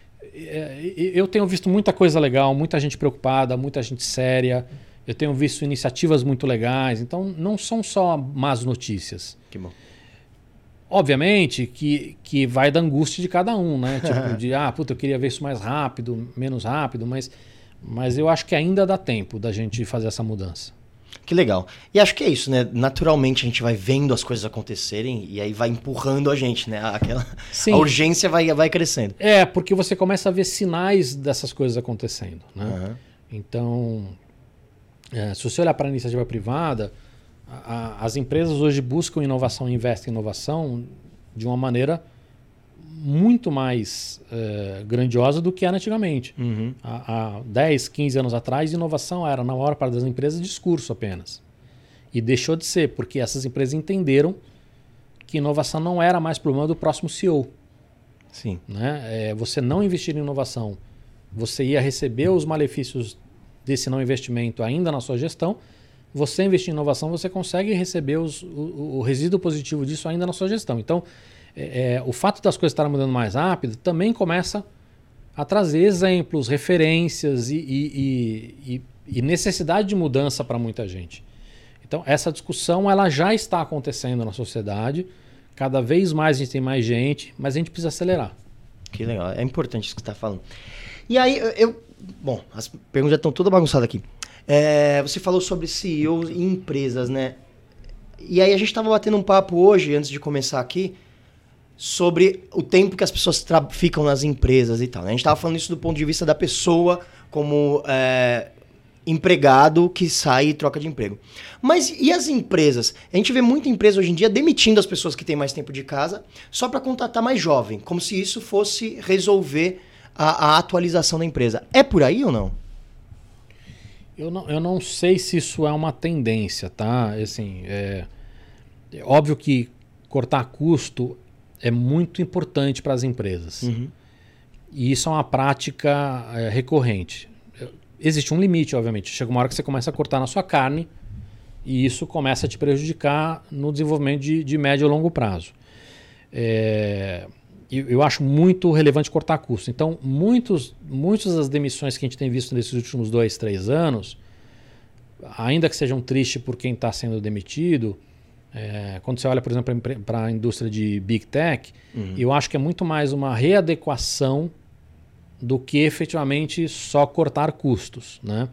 Eu tenho visto muita coisa legal, muita gente preocupada, muita gente séria. Eu tenho visto iniciativas muito legais. Então, não são só más notícias. Que bom. Obviamente que, que vai da angústia de cada um, né? Tipo, de, ah, puta, eu queria ver isso mais rápido, menos rápido, mas, mas eu acho que ainda dá tempo da gente fazer essa mudança. Que legal. E acho que é isso, né? Naturalmente a gente vai vendo as coisas acontecerem e aí vai empurrando a gente, né? Aquela, a urgência vai, vai crescendo. É, porque você começa a ver sinais dessas coisas acontecendo, né? Uhum. Então, é, se você olhar para a iniciativa privada, a, a, as empresas hoje buscam inovação e investem em inovação de uma maneira muito mais é, grandiosa do que era antigamente. Uhum. Há, há dez, quinze anos atrás, inovação era, na maior parte das empresas, discurso apenas. E deixou de ser, porque essas empresas entenderam que inovação não era mais problema do próximo C E O. Sim. Né? É, você não investir em inovação, você ia receber os malefícios desse não investimento ainda na sua gestão. Você investir em inovação, você consegue receber os, o, o resíduo positivo disso ainda na sua gestão. Então, É, é, o fato das coisas estarem mudando mais rápido também começa a trazer exemplos, referências e, e, e, e necessidade de mudança para muita gente. Então, essa discussão ela já está acontecendo na sociedade. Cada vez mais a gente tem mais gente, mas a gente precisa acelerar. Que legal. É importante isso que você está falando. E aí, eu... Bom, as perguntas já estão todas bagunçadas aqui. É, você falou sobre C E Os e empresas, né? E aí a gente estava batendo um papo hoje, antes de começar aqui, sobre o tempo que as pessoas ficam nas empresas e tal. Né? A gente estava falando isso do ponto de vista da pessoa como é, empregado que sai e troca de emprego. Mas e as empresas? A gente vê muita empresa hoje em dia demitindo as pessoas que têm mais tempo de casa só para contratar mais jovem, como se isso fosse resolver a, a atualização da empresa. É por aí ou não? Eu não, eu não sei se isso é uma tendência, tá? Assim, é, é óbvio que cortar custo é muito importante para as empresas. Uhum. E isso é uma prática é, recorrente. Existe um limite, obviamente. Chega uma hora que você começa a cortar na sua carne e isso começa a te prejudicar no desenvolvimento de, de médio e longo prazo. É, eu, eu acho muito relevante cortar custo. Então, muitos, muitas das demissões que a gente tem visto nesses últimos dois, três anos, ainda que sejam tristes por quem está sendo demitido, É, quando você olha, por exemplo, para a indústria de Big Tech, uhum. eu acho que é muito mais uma readequação do que efetivamente só cortar custos. Né?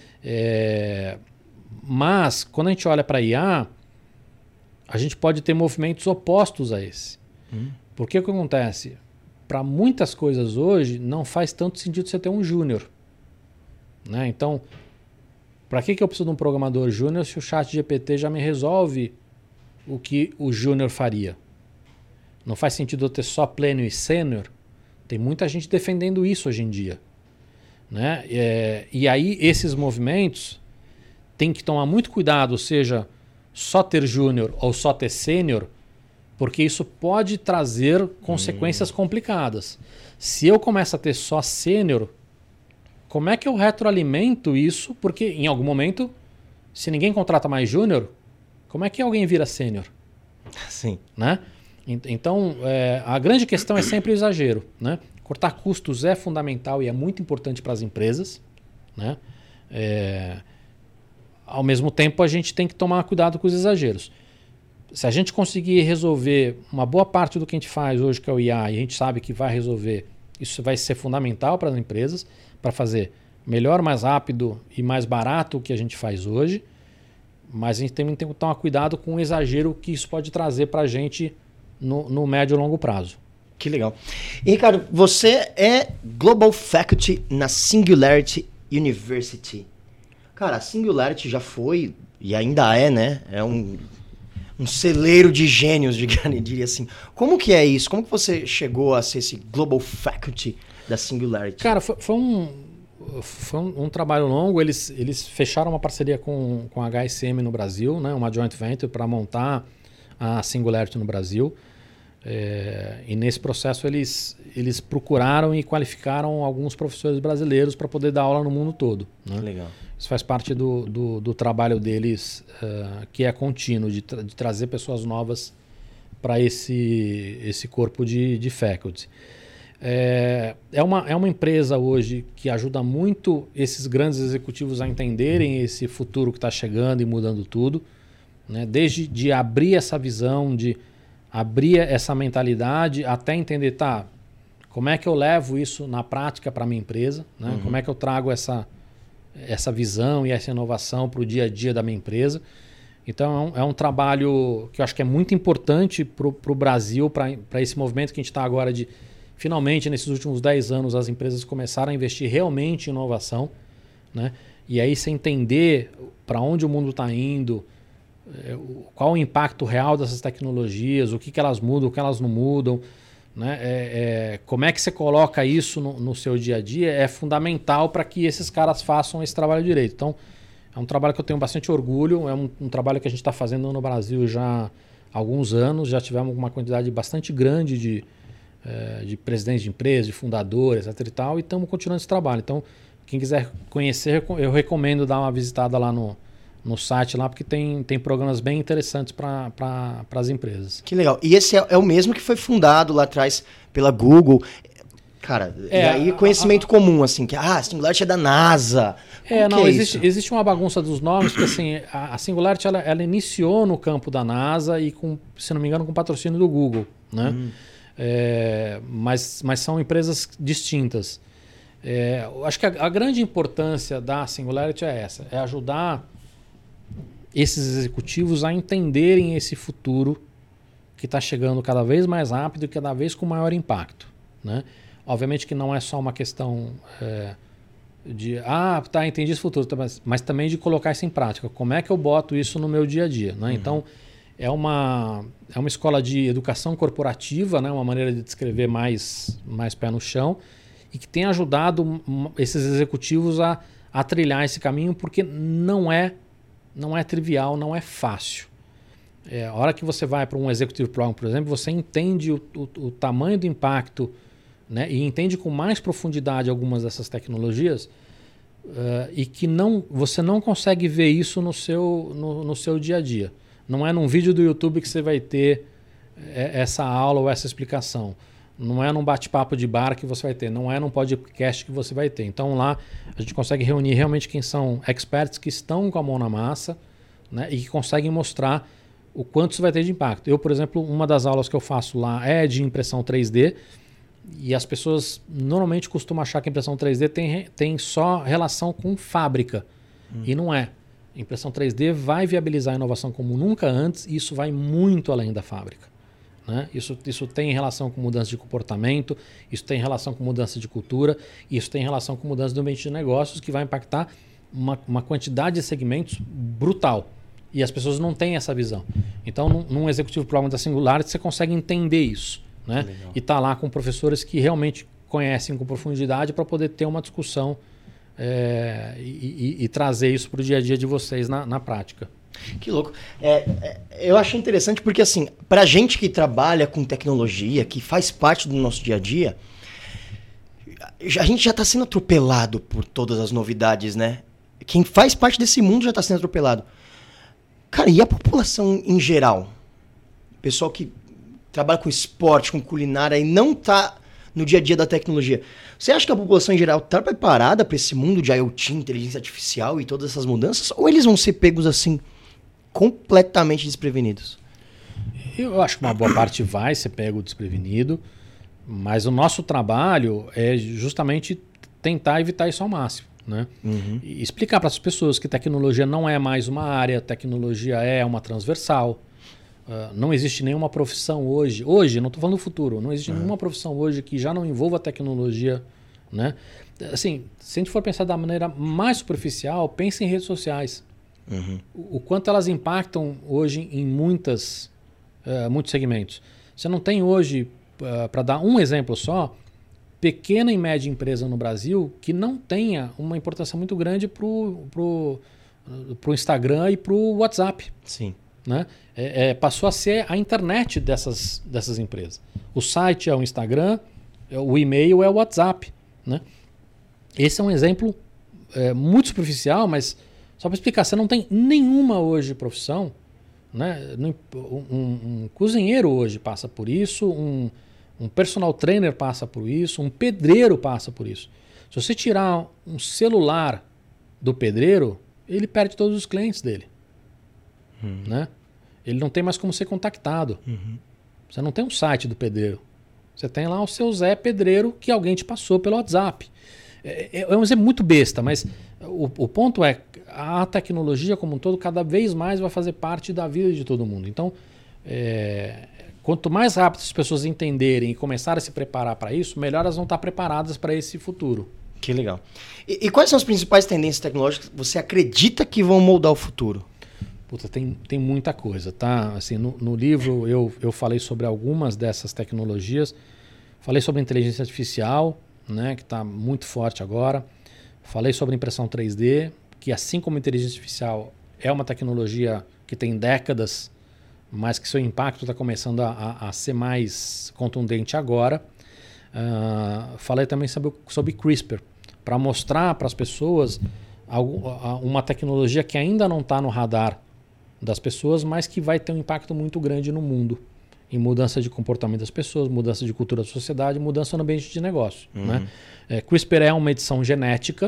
É, mas, quando a gente olha para a I A, a gente pode ter movimentos opostos a esse. Uhum. Porque o que acontece? Para muitas coisas hoje, não faz tanto sentido você ter um júnior. Né? Então, para que, que eu preciso de um programador júnior se o chat G P T já me resolve o que o júnior faria? Não faz sentido eu ter só pleno e sênior? Tem muita gente defendendo isso hoje em dia. Né? É, e aí esses movimentos tem que tomar muito cuidado, seja só ter júnior ou só ter sênior, porque isso pode trazer consequências hum. complicadas. Se eu começo a ter só sênior, como é que eu retroalimento isso? Porque em algum momento, se ninguém contrata mais júnior, como é que alguém vira sênior? Sim. Né? Então, é, a grande questão é sempre o exagero. Né? Cortar custos é fundamental e é muito importante para as empresas. Né? É, ao mesmo tempo, a gente tem que tomar cuidado com os exageros. Se a gente conseguir resolver uma boa parte do que a gente faz hoje, que é o I A, e a gente sabe que vai resolver, isso vai ser fundamental para as empresas, para fazer melhor, mais rápido e mais barato o que a gente faz hoje. Mas a gente tem, tem que tomar cuidado com o exagero que isso pode trazer para a gente no, no médio e longo prazo. Que legal. E, Ricardo, você é Global Faculty na Singularity University. Cara, a Singularity já foi, e ainda é, né? É um, um celeiro de gênios, diria assim. Como que é isso? Como que você chegou a ser esse Global Faculty da Singularity? Cara, foi, foi um... Foi um, um trabalho longo. Eles, eles fecharam uma parceria com, com a H S M no Brasil, né? Uma joint venture para montar a Singularity no Brasil. É, e nesse processo eles, eles procuraram e qualificaram alguns professores brasileiros para poder dar aula no mundo todo. Né? Legal. Isso faz parte do, do, do trabalho deles, uh, que é contínuo, de, tra- de trazer pessoas novas para esse, esse corpo de, de faculty. É, é, uma, é uma empresa hoje que ajuda muito esses grandes executivos a entenderem esse futuro que está chegando e mudando tudo, né? Desde de abrir essa visão, de abrir essa mentalidade, até entender, tá, como é que eu levo isso na prática para a minha empresa, né? Uhum. Como é que eu trago essa, essa visão e essa inovação para o dia a dia da minha empresa. Então é um, é um trabalho que eu acho que é muito importante para o Brasil, para esse movimento que a gente está agora de... Finalmente, nesses últimos dez anos, as empresas começaram a investir realmente em inovação, né? E aí você entender para onde o mundo está indo, é, qual o impacto real dessas tecnologias, o que, que elas mudam, o que elas não mudam, né? É, é, como é que você coloca isso no, no seu dia a dia é fundamental para que esses caras façam esse trabalho direito. Então, é um trabalho que eu tenho bastante orgulho, é um, um trabalho que a gente está fazendo no Brasil já há alguns anos, já tivemos uma quantidade bastante grande de de presidentes de empresas, de fundadores, etc e tal, e estamos continuando esse trabalho. Então, quem quiser conhecer, eu recomendo dar uma visitada lá no, no site, lá, porque tem, tem programas bem interessantes para pra, as empresas. Que legal. E esse é, é o mesmo que foi fundado lá atrás pela Google. Cara, é, e aí conhecimento a, a, comum, assim, que ah, a Singularity é da NASA. É, Como não, é existe, isso? existe uma bagunça dos nomes, porque assim, a, a Singularity ela, ela iniciou no campo da NASA e, com, se não me engano, com patrocínio do Google, né? Hum. É, mas, mas são empresas distintas. É, acho que a, a grande importância da Singularity é essa, é ajudar esses executivos a entenderem esse futuro que está chegando cada vez mais rápido e cada vez com maior impacto, né? Obviamente que não é só uma questão é, de, ah, tá, entendi esse futuro, mas, mas também de colocar isso em prática. Como é que eu boto isso no meu dia a dia, né? Uhum. Então, é uma, é uma escola de educação corporativa, né? Uma maneira de descrever mais, mais pé no chão, e que tem ajudado esses executivos a, a trilhar esse caminho, porque não é, não é trivial, não é fácil. É, a hora que você vai para um executive program, por exemplo, você entende o, o, o tamanho do impacto, né, e entende com mais profundidade algumas dessas tecnologias, uh, e que não, você não consegue ver isso no seu, no, no seu dia a dia. Não é num vídeo do YouTube que você vai ter essa aula ou essa explicação. Não é num bate-papo de bar que você vai ter. Não é num podcast que você vai ter. Então lá a gente consegue reunir realmente quem são experts que estão com a mão na massa, né, e que conseguem mostrar o quanto isso vai ter de impacto. Eu, por exemplo, uma das aulas que eu faço lá é de impressão três D, e as pessoas normalmente costumam achar que a impressão três D tem, tem só relação com fábrica. Hum. E não é. A impressão três D vai viabilizar a inovação como nunca antes, e isso vai muito além da fábrica, né? Isso, isso tem relação com mudança de comportamento, isso tem relação com mudança de cultura, isso tem relação com mudança do ambiente de negócios, que vai impactar uma, uma quantidade de segmentos brutal. E as pessoas não têm essa visão. Então, num, num Executive Program da Singularity, você consegue entender isso, né? Legal. E tá lá com professores que realmente conhecem com profundidade para poder ter uma discussão é, e, e, e trazer isso para o dia a dia de vocês na, na prática. Que louco. É, é, eu acho interessante porque, assim, pra gente que trabalha com tecnologia, que faz parte do nosso dia a dia, a gente já tá sendo atropelado por todas as novidades, né? Quem faz parte desse mundo já tá sendo atropelado. Cara, e a população em geral? Pessoal que trabalha com esporte, com culinária e não tá no dia a dia da tecnologia. Você acha que a população em geral tá preparada para esse mundo de IoT, inteligência artificial e todas essas mudanças? Ou eles vão ser pegos assim, completamente desprevenidos? Eu acho que uma boa parte vai ser pego desprevenido, mas o nosso trabalho é justamente tentar evitar isso ao máximo, né? Uhum. E explicar para as pessoas que tecnologia não é mais uma área, tecnologia é uma transversal. Uh, não existe nenhuma profissão hoje, hoje, não estou falando do futuro, não existe uhum. nenhuma profissão hoje que já não envolva tecnologia, né? Assim, se a gente for pensar da maneira mais superficial, pense em redes sociais. Uhum. O, o quanto elas impactam hoje em muitas, uh, muitos segmentos. Você não tem hoje, uh, para dar um exemplo só, pequena e média empresa no Brasil que não tenha uma importância muito grande para o pro, pro Instagram e para o WhatsApp. Sim. Né? É, é, passou a ser a internet dessas, dessas empresas. O site é o Instagram, o e-mail é o WhatsApp, né? Esse é um exemplo é, muito superficial, mas só para explicar, você não tem nenhuma hoje profissão, né? Um, um cozinheiro hoje passa por isso, um, um personal trainer passa por isso, um pedreiro passa por isso. Se você tirar um celular do pedreiro, ele perde todos os clientes dele. Uhum. Né? Ele não tem mais como ser contactado. Uhum. Você não tem um site do pedreiro. Você tem lá o seu Zé Pedreiro que alguém te passou pelo WhatsApp. É, é um exemplo muito besta, mas o, o ponto é a tecnologia como um todo cada vez mais vai fazer parte da vida de todo mundo. Então, é, quanto mais rápido as pessoas entenderem e começarem a se preparar para isso, melhor elas vão estar preparadas para esse futuro. Que legal. E, e quais são as principais tendências tecnológicas que você acredita que vão moldar o futuro? Puta, tem, tem muita coisa, tá? Assim, no, no livro eu, eu falei sobre algumas dessas tecnologias. Falei sobre inteligência artificial, né, que está muito forte agora. Falei sobre impressão três D, que assim como a inteligência artificial é uma tecnologia que tem décadas, mas que seu impacto está começando a, a, a ser mais contundente agora. Uh, falei também sobre, sobre CRISPR, para mostrar para as pessoas algum, uma tecnologia que ainda não está no radar das pessoas, mas que vai ter um impacto muito grande no mundo, em mudança de comportamento das pessoas, mudança de cultura da sociedade, mudança no ambiente de negócio. Uhum. Né? É, CRISPR é uma edição genética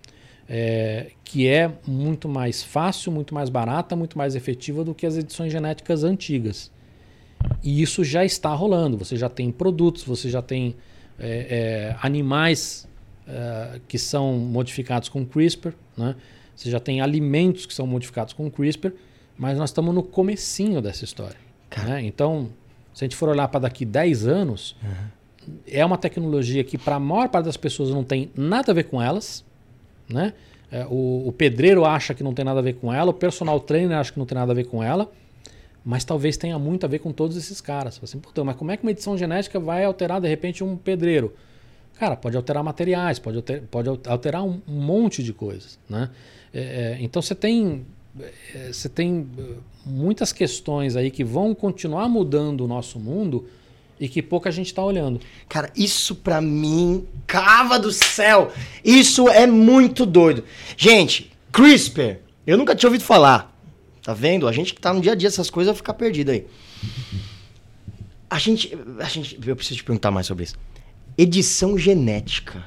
é, que é muito mais fácil, muito mais barata, muito mais efetiva do que as edições genéticas antigas. E isso já está rolando. Você já tem produtos, você já tem é, é, animais uh, que são modificados com CRISPR, né? Você já tem alimentos que são modificados com CRISPR, mas nós estamos no comecinho dessa história. Né? Então, se a gente for olhar para daqui dez anos, uhum. é uma tecnologia que para a maior parte das pessoas não tem nada a ver com elas. Né? É, o, o pedreiro acha que não tem nada a ver com ela, o personal trainer acha que não tem nada a ver com ela, mas talvez tenha muito a ver com todos esses caras. Assim, mas como é que uma edição genética vai alterar de repente um pedreiro? Cara, pode alterar materiais, pode, alter, pode alterar um, um monte de coisas. Né? É, é, então você tem, é, você tem muitas questões aí que vão continuar mudando o nosso mundo e que pouca gente está olhando. Cara, isso pra mim, cava do céu, isso é muito doido. Gente, CRISPR, eu nunca tinha ouvido falar. Tá vendo? A gente que tá no dia a dia essas coisas vai ficar perdido aí. A gente, a gente, eu preciso te perguntar mais sobre isso. Edição genética.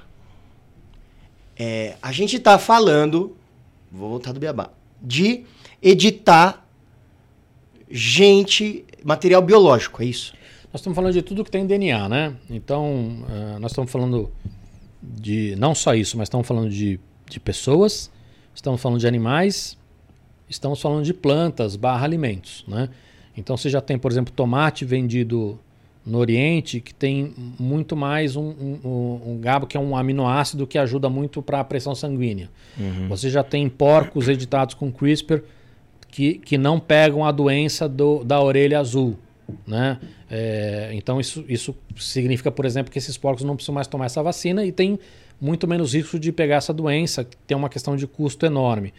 É, a gente tá falando, vou voltar do beabá, de editar gente, material biológico, é isso? Nós estamos falando de tudo que tem D N A, né? Então, uh, nós estamos falando de não só isso, mas estamos falando de, de pessoas, estamos falando de animais, estamos falando de plantas barra alimentos, né? Então você já tem, por exemplo, tomate vendido no Oriente, que tem muito mais um, um, um GABA, que é um aminoácido que ajuda muito para a pressão sanguínea. Uhum. Você já tem porcos editados com CRISPR que, que não pegam a doença do, da orelha azul. Né? É, então isso, isso significa, por exemplo, que esses porcos não precisam mais tomar essa vacina e tem muito menos risco de pegar essa doença, que tem uma questão de custo enorme.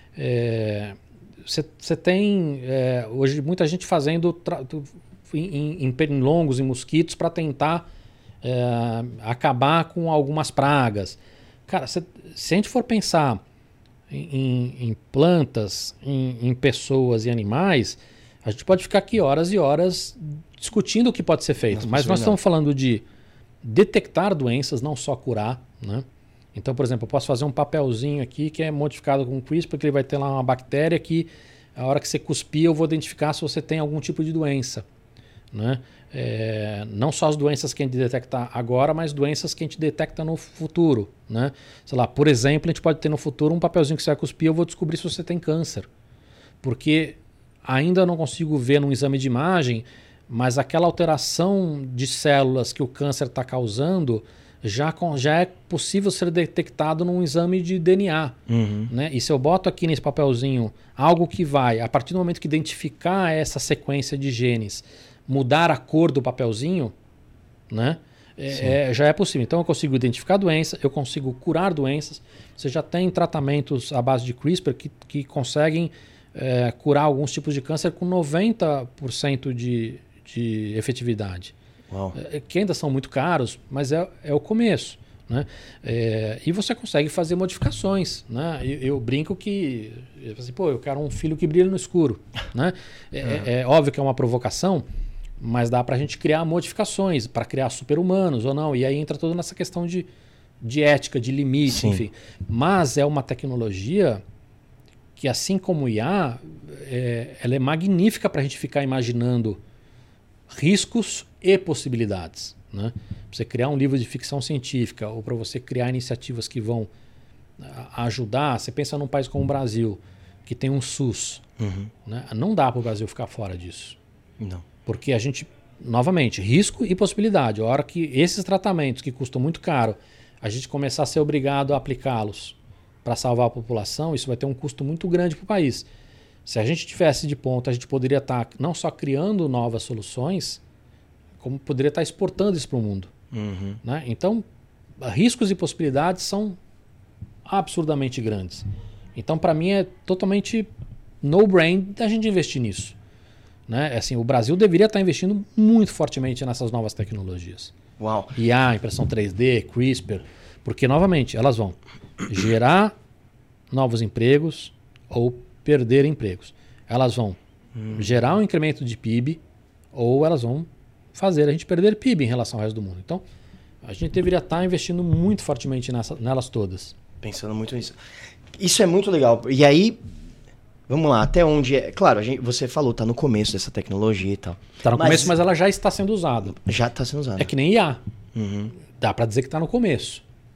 Você é, tem é, hoje muita gente fazendo tra- em, em pernilongos, em mosquitos, para tentar é, acabar com algumas pragas. Cara, cê, se a gente for pensar em, em plantas, em, em pessoas e animais, a gente pode ficar aqui horas e horas discutindo o que pode ser feito. Mas nós estamos falando de detectar doenças, não só curar. Né? Então, por exemplo, eu posso fazer um papelzinho aqui que é modificado com CRISPR, porque ele vai ter lá uma bactéria que, a hora que você cuspir, eu vou identificar se você tem algum tipo de doença. Né? É, não só as doenças que a gente detecta agora, mas doenças que a gente detecta no futuro. Né? Sei lá, por exemplo, a gente pode ter no futuro um papelzinho que você vai cuspir, eu vou descobrir se você tem câncer. Porque ainda não consigo ver num exame de imagem, mas aquela alteração de células que o câncer está causando já, já é possível ser detectado num exame de D N A. Uhum. Né? E se eu boto aqui nesse papelzinho algo que vai, a partir do momento que identificar essa sequência de genes, mudar a cor do papelzinho, né? É, é, já é possível. Então eu consigo identificar doença, eu consigo curar doenças. Você já tem tratamentos à base de CRISPR que, que conseguem é, curar alguns tipos de câncer com noventa por cento de, de efetividade. Uau. É, que ainda são muito caros, mas é, é o começo. Né? É, e você consegue fazer modificações. Né? Eu, eu brinco que eu, assim, pô, eu quero um filho que brilha no escuro. Né? É, é. É, é óbvio que é uma provocação, mas dá para a gente criar modificações, para criar super-humanos ou não. E aí entra toda nessa questão de, de ética, de limite, Sim. enfim. Mas é uma tecnologia que, assim como o I A, é, ela é magnífica para a gente ficar imaginando riscos e possibilidades. Né? Para você criar um livro de ficção científica ou para você criar iniciativas que vão ajudar. Você pensa num país como o Brasil, que tem um SUS. Uhum. Né? Não dá para o Brasil ficar fora disso. Não. Porque a gente, novamente, risco e possibilidade. A hora que esses tratamentos que custam muito caro, a gente começar a ser obrigado a aplicá-los para salvar a população, isso vai ter um custo muito grande para o país. Se a gente tivesse de ponta, a gente poderia estar não só criando novas soluções, como poderia estar exportando isso para o mundo. Uhum. Né? Então, riscos e possibilidades são absurdamente grandes. Então, para mim, é totalmente no-brain da gente investir nisso. Né? Assim, o Brasil deveria estar investindo muito fortemente nessas novas tecnologias. Uau. I A, impressão três D, CRISPR, porque, novamente, elas vão gerar novos empregos ou perder empregos. Elas vão hum. gerar um incremento de P I B ou elas vão fazer a gente perder P I B em relação ao resto do mundo. Então, a gente deveria estar investindo muito fortemente nessa, nelas todas. Pensando muito nisso. Isso é muito legal. E aí, vamos lá, até onde é... Claro, a gente, você falou, tá no começo dessa tecnologia e tal. Tá no mas, começo, mas ela já está sendo usada. Já está sendo usada. É que nem I A. Uhum. Dá para dizer que está no começo.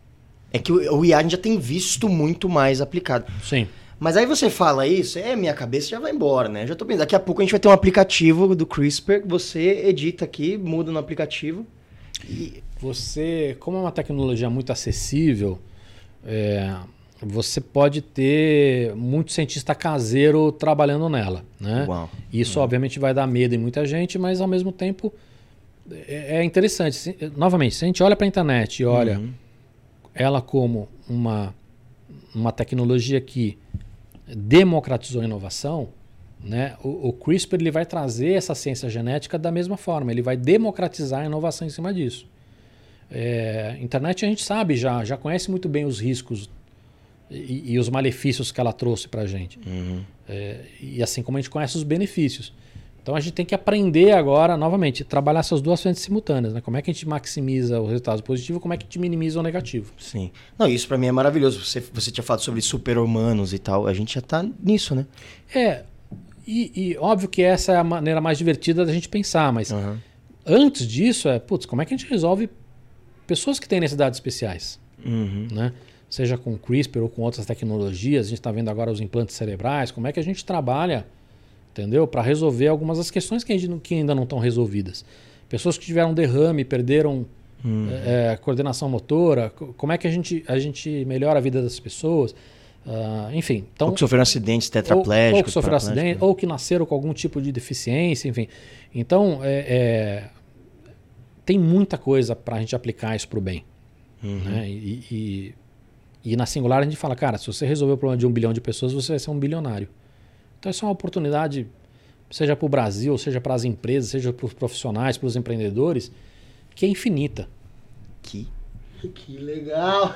É que o, o I A a gente já tem visto muito mais aplicado. Sim. Mas aí você fala isso, é, minha cabeça já vai embora, né? Já tô pensando, daqui a pouco a gente vai ter um aplicativo do CRISPR, você edita aqui, muda no aplicativo e... Você, como é uma tecnologia muito acessível, é, você pode ter muito cientista caseiro trabalhando nela, né? Uau. Isso Uau. obviamente vai dar medo em muita gente, mas ao mesmo tempo é, é interessante. Se, novamente, se a gente olha para a internet e olha uhum. ela como uma, uma tecnologia que democratizou a inovação, né? O, o CRISPR ele vai trazer essa ciência genética da mesma forma, ele vai democratizar a inovação em cima disso. É, internet a gente sabe já, já conhece muito bem os riscos e, e os malefícios que ela trouxe para a gente. Uhum. É, e assim como a gente conhece os benefícios. Então a gente tem que aprender agora, novamente, trabalhar essas duas frentes simultâneas. Né? Como é que a gente maximiza os resultados positivos, como é que a gente minimiza o negativo. Sim. Não, isso para mim é maravilhoso. Você, você tinha falado sobre super-humanos e tal, a gente já tá nisso, né? É, e, e óbvio que essa é a maneira mais divertida da gente pensar, mas uhum. antes disso é, putz, como é que a gente resolve pessoas que têm necessidades especiais, uhum. né? Seja com CRISPR ou com outras tecnologias, a gente está vendo agora os implantes cerebrais, como é que a gente trabalha, entendeu? Para resolver algumas das questões que, a gente, que ainda não estão resolvidas. Pessoas que tiveram derrame, perderam uhum. é, coordenação motora, como é que a gente, a gente melhora a vida das pessoas, uh, enfim. Então, ou que sofreram acidentes tetraplégicos. Ou, ou que sofreram acidentes, ou que nasceram com algum tipo de deficiência, enfim. Então, é... é tem muita coisa para a gente aplicar isso para o bem. Uhum. Né? E, e, e na Singular a gente fala, cara, se você resolver o problema de um bilhão de pessoas, você vai ser um bilionário. Então essa é uma oportunidade, seja para o Brasil, seja para as empresas, seja para os profissionais, para os empreendedores, que é infinita. Que, que legal!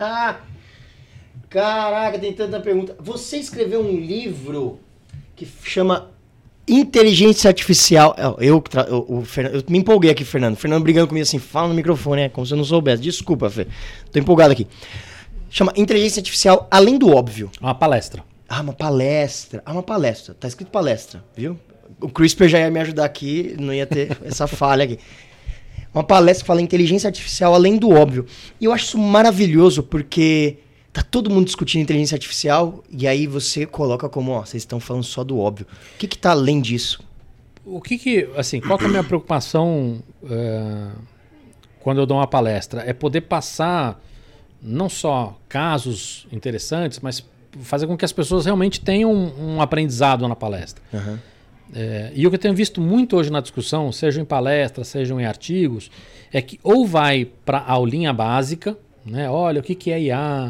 Caraca, tem tanta pergunta. Você escreveu um livro que chama... Inteligência Artificial. Eu, eu, o, o, eu me empolguei aqui, Fernando. O Fernando brigando comigo assim, fala no microfone, é como se eu não soubesse. Desculpa, Fê. Tô empolgado aqui. Chama Inteligência Artificial Além do Óbvio. Uma palestra. Ah, uma palestra. Ah, uma palestra. Tá escrito palestra, viu? O CRISPR já ia me ajudar aqui, não ia ter essa falha aqui. Uma palestra que fala Inteligência Artificial Além do Óbvio. E eu acho isso maravilhoso, porque... Tá todo mundo discutindo inteligência artificial e aí você coloca como, ó, vocês estão falando só do óbvio. O que que tá além disso? O que que, assim, qual que é a minha preocupação uh, quando eu dou uma palestra? É poder passar não só casos interessantes, mas fazer com que as pessoas realmente tenham um, um aprendizado na palestra. Uhum. É, e o que eu tenho visto muito hoje na discussão, seja em palestras, sejam em artigos, é que ou vai para a aulinha básica, né? Olha, o que que é I A...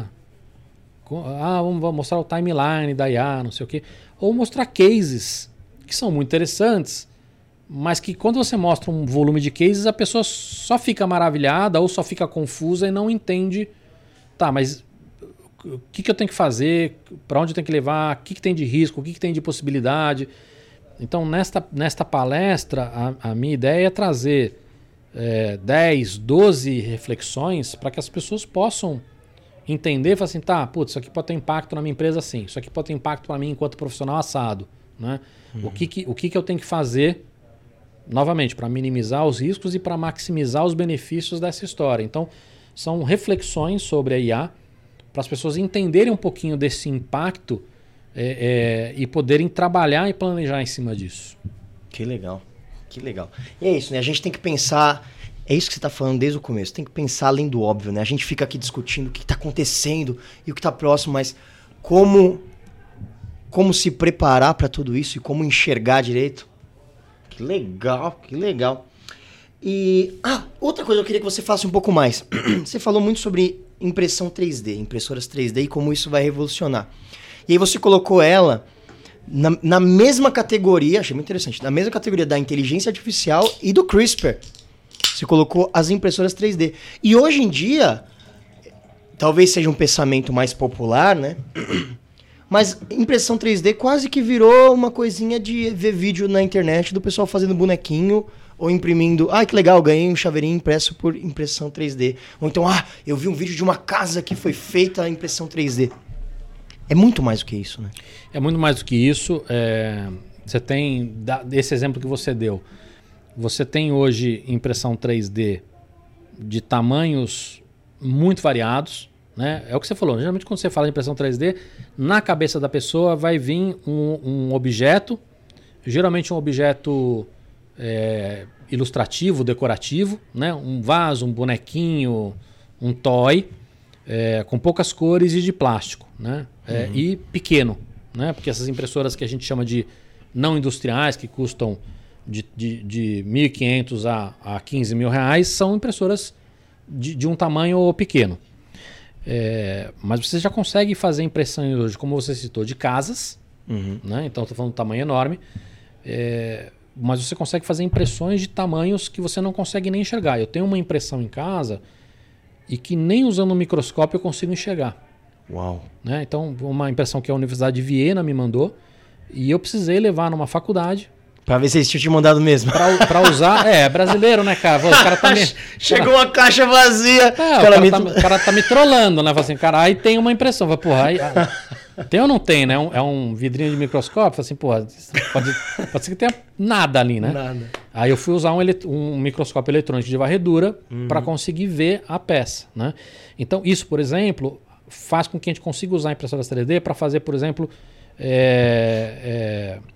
Ah, vamos mostrar o timeline da I A, não sei o quê. Ou mostrar cases que são muito interessantes, mas que quando você mostra um volume de cases, a pessoa só fica maravilhada ou só fica confusa e não entende. Tá, mas o que, que eu tenho que fazer? Para onde eu tenho que levar? O que, que tem de risco? O que, que tem de possibilidade? Então, nesta, nesta palestra, a, a minha ideia é trazer é, dez, doze reflexões para que as pessoas possam entender e falar assim, tá, putz, isso aqui pode ter impacto na minha empresa assim, isso aqui pode ter impacto para mim enquanto profissional assado, né? Uhum. O, que, que, o que, que eu tenho que fazer, novamente, para minimizar os riscos e para maximizar os benefícios dessa história. Então, são reflexões sobre a I A para as pessoas entenderem um pouquinho desse impacto é, é, e poderem trabalhar e planejar em cima disso. Que legal, que legal. E é isso, né? A gente tem que pensar... É isso que você está falando desde o começo. Tem que pensar além do óbvio, né? A gente fica aqui discutindo o que está acontecendo e o que está próximo, mas como, como se preparar para tudo isso e como enxergar direito. Que legal, que legal. E, ah, outra coisa eu queria que você falasse um pouco mais. Você falou muito sobre impressão três D, impressoras três D e como isso vai revolucionar. E aí você colocou ela na, na mesma categoria, achei muito interessante, na mesma categoria da inteligência artificial e do CRISPR. Você colocou as impressoras três D. E hoje em dia, talvez seja um pensamento mais popular, né? Mas impressão três D quase que virou uma coisinha de ver vídeo na internet do pessoal fazendo bonequinho ou imprimindo. Ah, que legal, ganhei um chaveirinho impresso por impressão três D. Ou então, ah, eu vi um vídeo de uma casa que foi feita a impressão três D. É muito mais do que isso, né? É muito mais do que isso. É... Você tem, esse exemplo que você deu, você tem hoje impressão três D de tamanhos muito variados, Né? É o que você falou. Geralmente quando você fala de impressão três D, na cabeça da pessoa vai vir um, um objeto, geralmente um objeto é, ilustrativo, decorativo, né? Um vaso, um bonequinho, um toy, é, com poucas cores e de plástico, né? É, uhum. E pequeno, né? Porque essas impressoras que a gente chama de não industriais, que custam de, de, de mil e quinhentos a, a quinze mil reais, são impressoras de, de um tamanho pequeno. É, mas você já consegue fazer impressões hoje, como você citou, de casas, uhum. né? Então estou falando de tamanho enorme, é, mas você consegue fazer impressões de tamanhos que você não consegue nem enxergar. Eu tenho uma impressão em casa e que nem usando o microscópio eu consigo enxergar. Uau. Né? Então, uma impressão que a Universidade de Viena me mandou e eu precisei levar numa faculdade. Pra ver se eles tinham te mandado mesmo. Pra, pra usar. É, brasileiro, né, cara? O cara tá me... Chegou uma caixa vazia. É, o, cara me... tá, o cara tá me trollando, né? Fala assim, cara, aí tem uma impressão. Fala, porra, aí... Tem ou não tem, né? É um, é um vidrinho de microscópio. Fala assim, porra, pode, pode ser que tenha nada ali, né? Nada. Aí eu fui usar um, elet... um microscópio eletrônico de varredura uhum. para conseguir ver a peça, né? Então, isso, por exemplo, faz com que a gente consiga usar impressoras três D para fazer, por exemplo, é... É...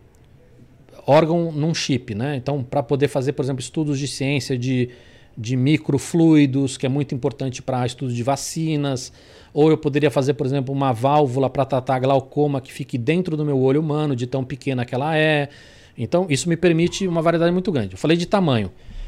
órgão num chip, né? Então, para poder fazer, por exemplo, estudos de ciência de, de microfluidos, que é muito importante para estudos de vacinas, ou eu poderia fazer, por exemplo, uma válvula para tratar glaucoma que fique dentro do meu olho humano, de tão pequena que ela é. Então, isso me permite uma variedade muito grande. Eu falei de tamanho.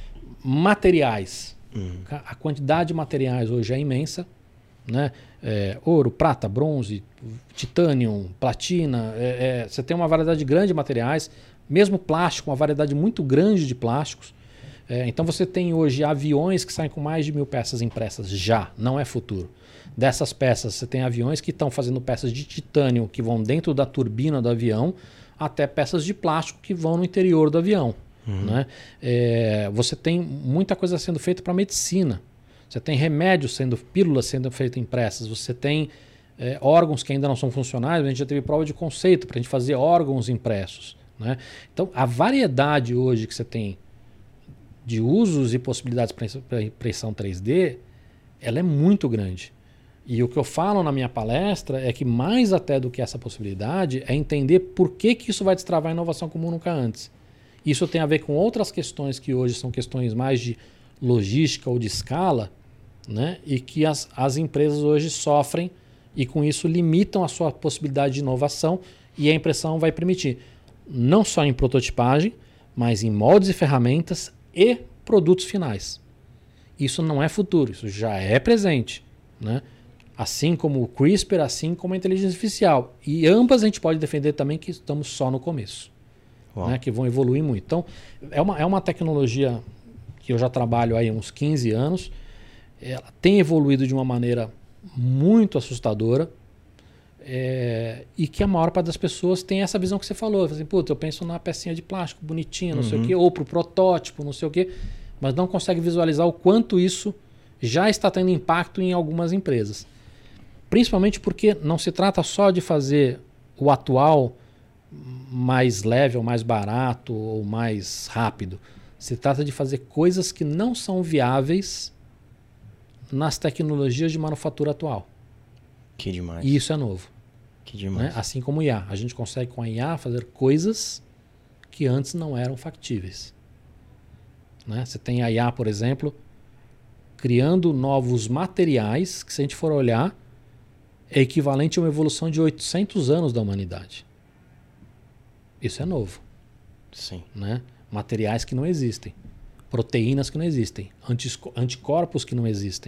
Materiais. Uhum. A quantidade de materiais hoje é imensa, né? É, ouro, prata, bronze, titânio, platina. É, é, você tem uma variedade grande de materiais. Mesmo plástico, uma variedade muito grande de plásticos. É, então você tem hoje aviões que saem com mais de mil peças impressas já, não é futuro. Dessas peças, você tem aviões que estão fazendo peças de titânio que vão dentro da turbina do avião, até peças de plástico que vão no interior do avião. Uhum. Né? É, você tem muita coisa sendo feita para medicina. Você tem remédios sendo, pílulas sendo feitas impressas. Você tem é, órgãos que ainda não são funcionais. A gente já teve prova de conceito para a gente fazer órgãos impressos. Né? Então, a variedade hoje que você tem de usos e possibilidades para impressão três D, ela é muito grande. E o que eu falo na minha palestra é que mais até do que essa possibilidade é entender por que, que isso vai destravar a inovação como nunca antes. Isso tem a ver com outras questões que hoje são questões mais de logística ou de escala, né? E que as, as empresas hoje sofrem e com isso limitam a sua possibilidade de inovação e a impressão vai permitir. Não só em prototipagem, mas em moldes e ferramentas e produtos finais. Isso não é futuro, isso já é presente, né? Assim como o CRISPR, assim como a inteligência artificial. E ambas a gente pode defender também que estamos só no começo, né? Que vão evoluir muito. Então, é uma, é uma tecnologia que eu já trabalho aí há uns quinze anos. Ela tem evoluído de uma maneira muito assustadora. É, e que a maior parte das pessoas tem essa visão que você falou. Assim, puta, eu penso na pecinha de plástico bonitinha, não uhum. sei o quê, ou pro protótipo, não sei o quê, mas não consegue visualizar o quanto isso já está tendo impacto em algumas empresas. Principalmente porque não se trata só de fazer o atual mais leve, ou mais barato, ou mais rápido. Se trata de fazer coisas que não são viáveis nas tecnologias de manufatura atual. Que demais. E isso é novo. Que demais. Né? Assim como o I A. A gente consegue com a I A fazer coisas que antes não eram factíveis. Né? Você tem a I A, por exemplo, criando novos materiais que, se a gente for olhar, é equivalente a uma evolução de oitocentos anos da humanidade. Isso é novo. Sim. Né? Materiais que não existem. Proteínas que não existem. Anticorpos que não existem.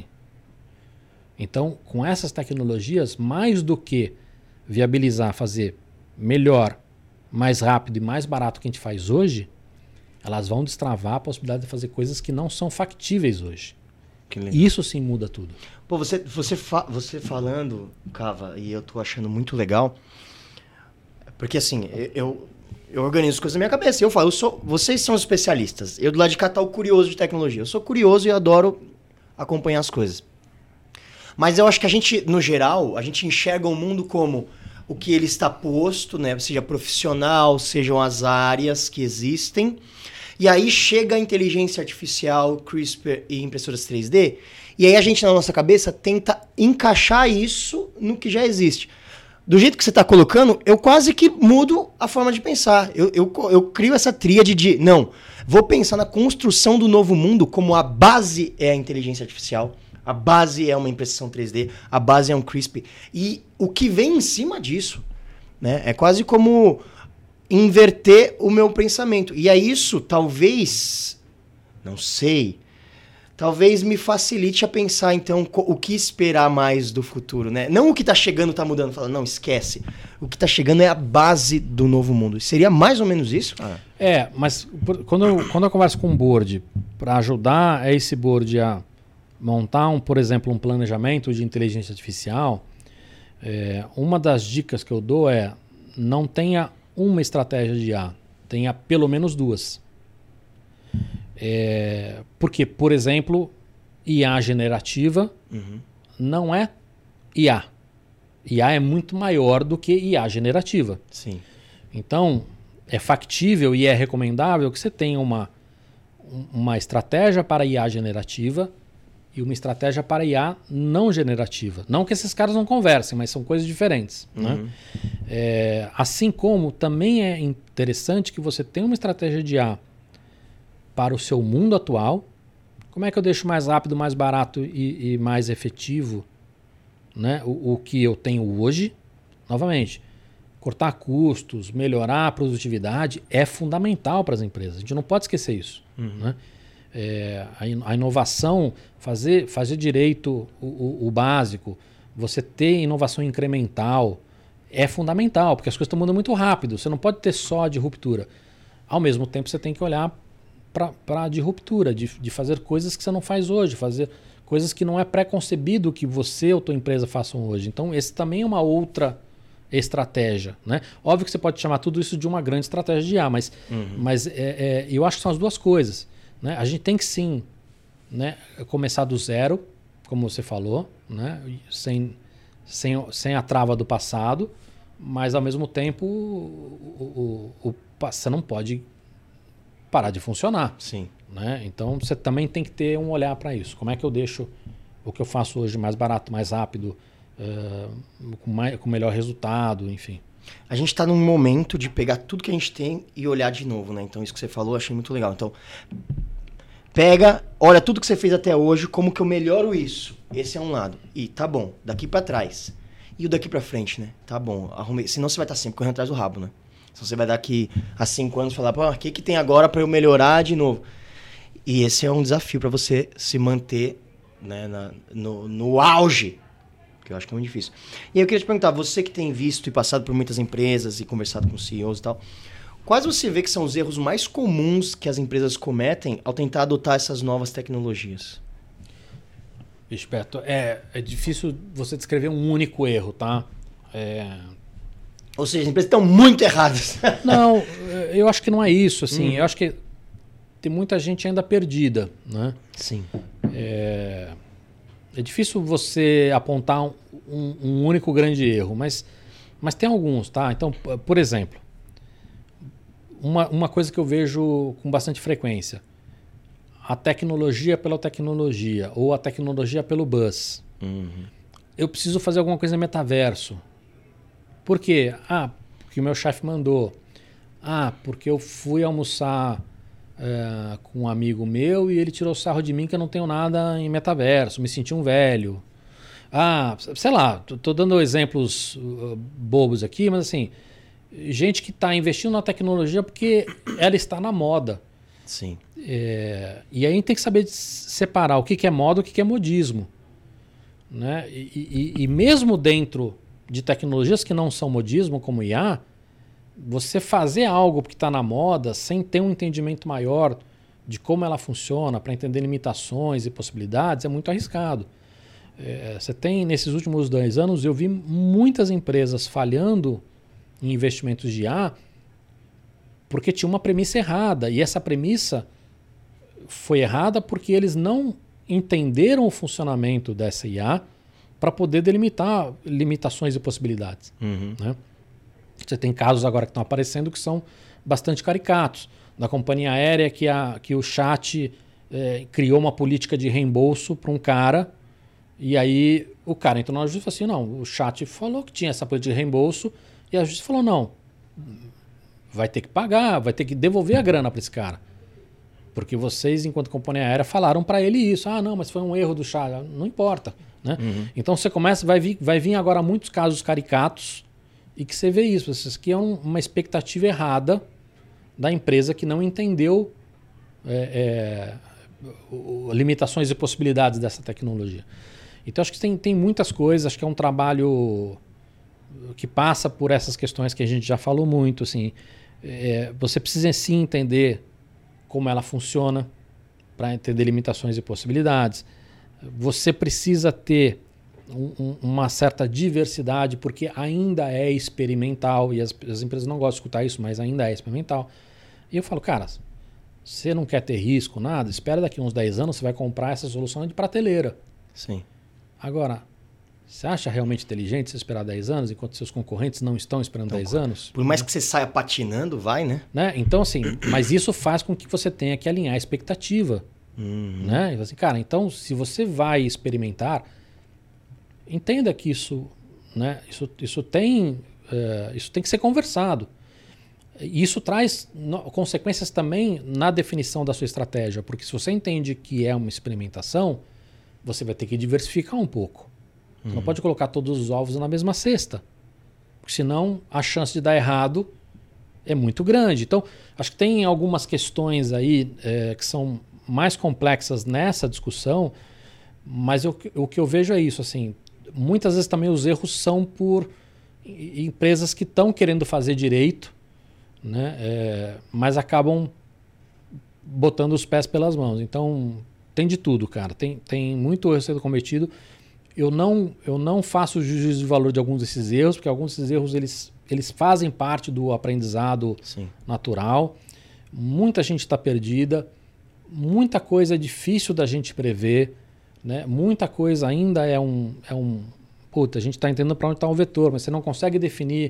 Então, com essas tecnologias, mais do que viabilizar, fazer melhor, mais rápido e mais barato que a gente faz hoje, elas vão destravar a possibilidade de fazer coisas que não são factíveis hoje. Que legal. Isso sim muda tudo. Pô, você, você, fa você falando, Cava, e eu tô achando muito legal, porque assim, eu, eu organizo coisas na minha cabeça. Eu falo, eu sou, vocês são especialistas. Eu do lado de cá tá o curioso de tecnologia. Eu sou curioso e adoro acompanhar as coisas. Mas eu acho que a gente, no geral, a gente enxerga o mundo como o que ele está posto, né? Seja profissional, sejam as áreas que existem. E aí chega a inteligência artificial, CRISPR e impressoras três D. E aí a gente, na nossa cabeça, tenta encaixar isso no que já existe. Do jeito que você está colocando, eu quase que mudo a forma de pensar. Eu, eu, eu crio essa tríade de, não, vou pensar na construção do novo mundo como a base é a inteligência artificial, a base é uma impressão três D, a base é um CRISP. E o que vem em cima disso, né, é quase como inverter o meu pensamento. E é isso, talvez, não sei... Talvez me facilite a pensar, então, o que esperar mais do futuro, né? Não o que tá chegando tá mudando, fala, não, esquece. O que tá chegando é a base do novo mundo. Seria mais ou menos isso? Ah. É, mas quando eu, quando eu converso com um board, para ajudar esse board a montar, um, por exemplo, um planejamento de inteligência artificial, é, uma das dicas que eu dou é não tenha uma estratégia de I A, tenha pelo menos duas. É, porque, por exemplo, I A generativa uhum. não é I A. I A é muito maior do que I A generativa. Sim. Então, é factível e é recomendável que você tenha uma, uma estratégia para I A generativa e uma estratégia para I A não generativa. Não que esses caras não conversem, mas são coisas diferentes. Uhum. Né? É, assim como também é interessante que você tenha uma estratégia de I A para o seu mundo atual. Como é que eu deixo mais rápido, mais barato e, e mais efetivo, né, o, o que eu tenho hoje? Novamente, cortar custos, melhorar a produtividade é fundamental para as empresas. A gente não pode esquecer isso. Uhum. Né? É, a, in, a inovação, fazer, fazer direito o, o, o básico, você ter inovação incremental é fundamental, porque as coisas estão mudando muito rápido. Você não pode ter só de ruptura. Ao mesmo tempo, você tem que olhar para de ruptura, de, de fazer coisas que você não faz hoje, fazer coisas que não é pré-concebido que você ou tua empresa façam hoje. Então, esse também é uma outra estratégia. Né? Óbvio que você pode chamar tudo isso de uma grande estratégia de I A, mas, uhum. mas é, é, eu acho que são as duas coisas. Né? A gente tem que sim, né, começar do zero, como você falou, né? sem, sem, sem a trava do passado, mas ao mesmo tempo o, o, o, você não pode parar de funcionar. Sim. Né? Então você também tem que ter um olhar para isso. Como é que eu deixo o que eu faço hoje mais barato, mais rápido, uh, com, mais, com melhor resultado, enfim. A gente está num momento de pegar tudo que a gente tem e olhar de novo, né? Então isso que você falou eu achei muito legal. Então pega, olha tudo que você fez até hoje, como que eu melhoro isso. Esse é um lado. E tá bom, daqui para trás. E o daqui para frente, né? Tá bom, arrumei. Senão você vai estar sempre correndo atrás do rabo, né? Se você vai daqui a cinco anos falar, pô, o que, que tem agora para eu melhorar de novo? E esse é um desafio para você se manter, né, na, no, no auge, que eu acho que é muito difícil. E aí eu queria te perguntar, você que tem visto e passado por muitas empresas e conversado com C E Os e tal, quais você vê que são os erros mais comuns que as empresas cometem ao tentar adotar essas novas tecnologias? Esperto, é, é difícil você descrever um único erro, tá? É... Ou seja, as empresas estão muito erradas. Não, eu acho que não é isso. Assim, hum. Eu acho que tem muita gente ainda perdida. Né? Sim. É, é difícil você apontar um, um, um único grande erro, mas, mas tem alguns. Tá? Então, por exemplo, uma, uma coisa que eu vejo com bastante frequência. A tecnologia pela tecnologia ou a tecnologia pelo buzz. Uhum. Eu preciso fazer alguma coisa em metaverso. Por quê? Ah, porque o meu chefe mandou. Ah, porque eu fui almoçar é, com um amigo meu e ele tirou sarro de mim que eu não tenho nada em metaverso, me senti um velho. Ah, sei lá, tô, tô dando exemplos uh, bobos aqui, mas assim, gente que está investindo na tecnologia porque ela está na moda. Sim. É, e aí a gente tem que saber separar o que, que é moda e o que, que é modismo. Né? E, e, e mesmo dentro de tecnologias que não são modismo, como I A, você fazer algo que está na moda sem ter um entendimento maior de como ela funciona, para entender limitações e possibilidades, é muito arriscado. É, você tem, nesses últimos dois anos, eu vi muitas empresas falhando em investimentos de I A porque tinha uma premissa errada. E essa premissa foi errada porque eles não entenderam o funcionamento dessa I A para poder delimitar limitações e possibilidades. Uhum. Né? Você tem casos agora que estão aparecendo que são bastante caricatos. Da companhia aérea que, a, que o chat é, criou uma política de reembolso para um cara E aí o cara entrou na justiça e falou assim, não, o chat falou que tinha essa política de reembolso e a justiça falou, não, vai ter que pagar, vai ter que devolver a grana para esse cara. Porque vocês, enquanto companhia aérea, falaram para ele isso. Ah, não, mas foi um erro do chat. Não importa. Né? Uhum. Então você começa, vai vir, vai vir agora muitos casos caricatos e que você vê isso. Isso aqui é um, uma expectativa errada da empresa que não entendeu é, é, o, limitações e possibilidades dessa tecnologia. Então acho que tem, tem muitas coisas, acho que é um trabalho que passa por essas questões que a gente já falou muito. Assim, é, você precisa sim entender como ela funciona para entender limitações e possibilidades. Você precisa ter um, um, uma certa diversidade, porque ainda é experimental, e as, as empresas não gostam de escutar isso, mas ainda é experimental. E eu falo, cara, você não quer ter risco, nada, espera daqui uns dez anos, você vai comprar essa solução de prateleira. Sim. Agora, você acha realmente inteligente você esperar dez anos, enquanto seus concorrentes não estão esperando então, dez anos? Por mais que você saia patinando, vai, né? né? Então, assim, mas isso faz com que você tenha que alinhar a expectativa. Uhum. Né? E assim, cara, então, se você vai experimentar, entenda que isso, né, isso, isso, tem, uh, isso tem que ser conversado. E isso traz no, consequências também na definição da sua estratégia, porque se você entende que é uma experimentação, você vai ter que diversificar um pouco. Você não pode colocar todos os ovos na mesma cesta. Porque senão a chance de dar errado é muito grande. Então, acho que tem algumas questões aí é, que são mais complexas nessa discussão, mas eu, o que eu vejo é isso. Assim, muitas vezes também os erros são por empresas que estão querendo fazer direito, né, é, mas acabam botando os pés pelas mãos. Então, tem de tudo, cara. Tem, tem muito erro sendo cometido. Eu não, eu não faço juízo de valor de alguns desses erros, porque alguns desses erros eles, eles fazem parte do aprendizado Sim. natural. Muita gente está perdida, muita coisa é difícil da gente prever, né? Muita coisa ainda é um... É um puta, a gente está entendendo para onde está o vetor, mas você não consegue definir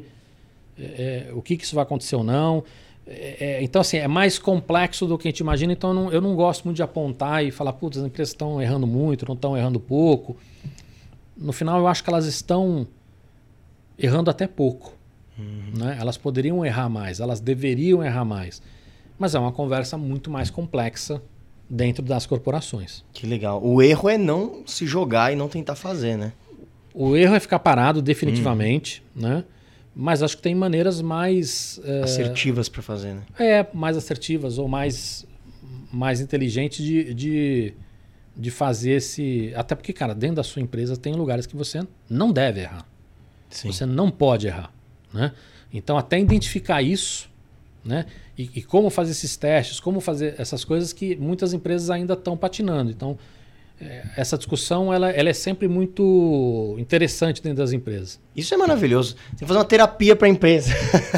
é, o que, que isso vai acontecer ou não. É, é, então, assim, é mais complexo do que a gente imagina, então eu não, eu não gosto muito de apontar e falar, putz, as empresas estão errando muito, não estão errando pouco. No final, eu acho que elas estão errando até pouco. Uhum. Né? Elas poderiam errar mais, elas deveriam errar mais. Mas é uma conversa muito mais complexa dentro das corporações. Que legal. O erro é não se jogar e não tentar fazer, né? O erro é ficar parado definitivamente, uhum. né? Mas acho que tem maneiras mais... É, assertivas para fazer, né? É, mais assertivas ou mais, mais inteligentes de... de de fazer esse... Até porque, cara, dentro da sua empresa tem lugares que você não deve errar. Sim. Você não pode errar. Né? Então, até identificar isso, né? E, e como fazer esses testes, como fazer essas coisas que muitas empresas ainda estão patinando. Então, é, essa discussão ela, ela é sempre muito interessante dentro das empresas. Isso é maravilhoso. Tem que fazer uma terapia para a empresa.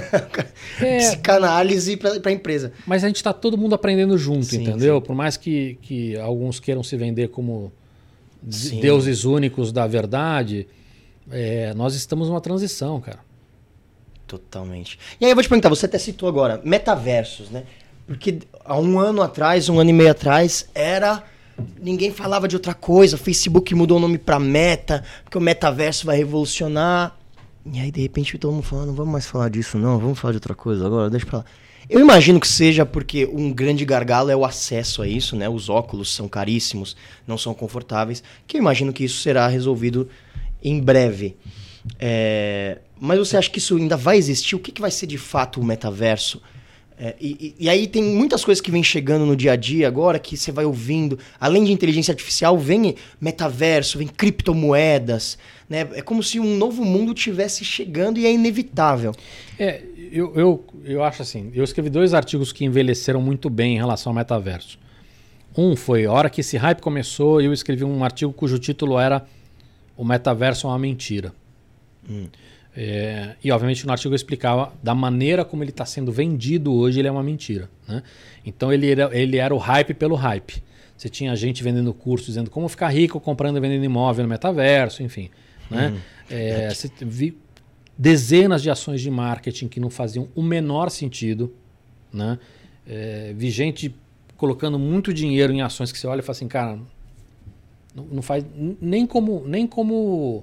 É, psicanálise para a empresa. Mas a gente está todo mundo aprendendo junto, sim, entendeu? Sim. Por mais que, que alguns queiram se vender como sim. deuses únicos da verdade, é, nós estamos numa transição, cara. Totalmente. E aí eu vou te perguntar, você até citou agora, metaversos, né? Porque há um ano atrás, um ano e meio atrás, era... Ninguém falava de outra coisa, o Facebook mudou o nome para Meta, porque o metaverso vai revolucionar. E aí, de repente, todo mundo falando, não vamos mais falar disso, não, vamos falar de outra coisa agora, deixa pra lá. Eu imagino que seja porque um grande gargalo é o acesso a isso, né? Os óculos são caríssimos, não são confortáveis, que eu imagino que isso será resolvido em breve. É... Mas você acha que isso ainda vai existir? O que, que vai ser de fato o metaverso? É, e, e aí tem muitas coisas que vêm chegando no dia a dia agora, que você vai ouvindo, além de inteligência artificial, vem metaverso, vem criptomoedas, né? É como se um novo mundo tivesse chegando e é inevitável. É, eu, eu, eu acho assim, eu escrevi dois artigos que envelheceram muito bem em relação ao metaverso. Um foi, a hora que esse hype começou, eu escrevi um artigo cujo título era O Metaverso é uma Mentira. Hum. É, e obviamente no artigo eu explicava da maneira como ele está sendo vendido hoje, ele é uma mentira. Né? Então ele era, ele era o hype pelo hype. Você tinha gente vendendo curso dizendo como ficar rico comprando e vendendo imóvel no metaverso, enfim. Hum. Né? É, você vi dezenas de ações de marketing que não faziam o menor sentido. Né? É, vi gente colocando muito dinheiro em ações que você olha e fala assim, cara, Não, não faz nem como, nem como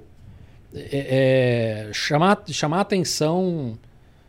é, é, chamar, chamar atenção,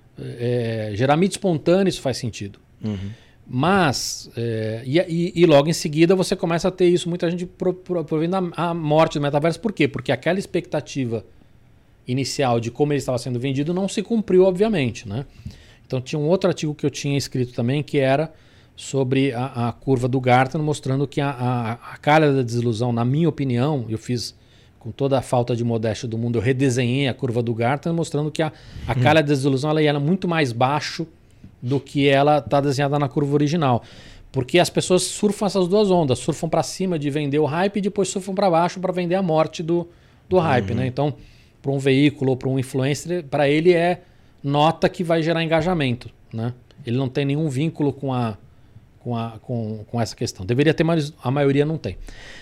é, gerar mídia espontânea, isso faz sentido. Uhum. Mas, é, e, e, e logo em seguida você começa a ter isso, muita gente provendo a, a morte do metaverso. Por quê? Porque aquela expectativa inicial de como ele estava sendo vendido não se cumpriu, obviamente, né? Então tinha um outro artigo que eu tinha escrito também, que era sobre a, a curva do Gartner, mostrando que a, a, a calha da desilusão, na minha opinião, eu fiz com toda a falta de modéstia do mundo, eu redesenhei a curva do Gartner, mostrando que a, a hum. calha da desilusão ela era muito mais baixo do que ela está desenhada na curva original. Porque as pessoas surfam essas duas ondas, surfam para cima de vender o hype e depois surfam para baixo para vender a morte do, do hype. Uhum. Né? Então, para um veículo ou para um influencer, para ele é nota que vai gerar engajamento. Né? Ele não tem nenhum vínculo com, a, com, a, com, com essa questão. Deveria ter, mas a maioria não tem.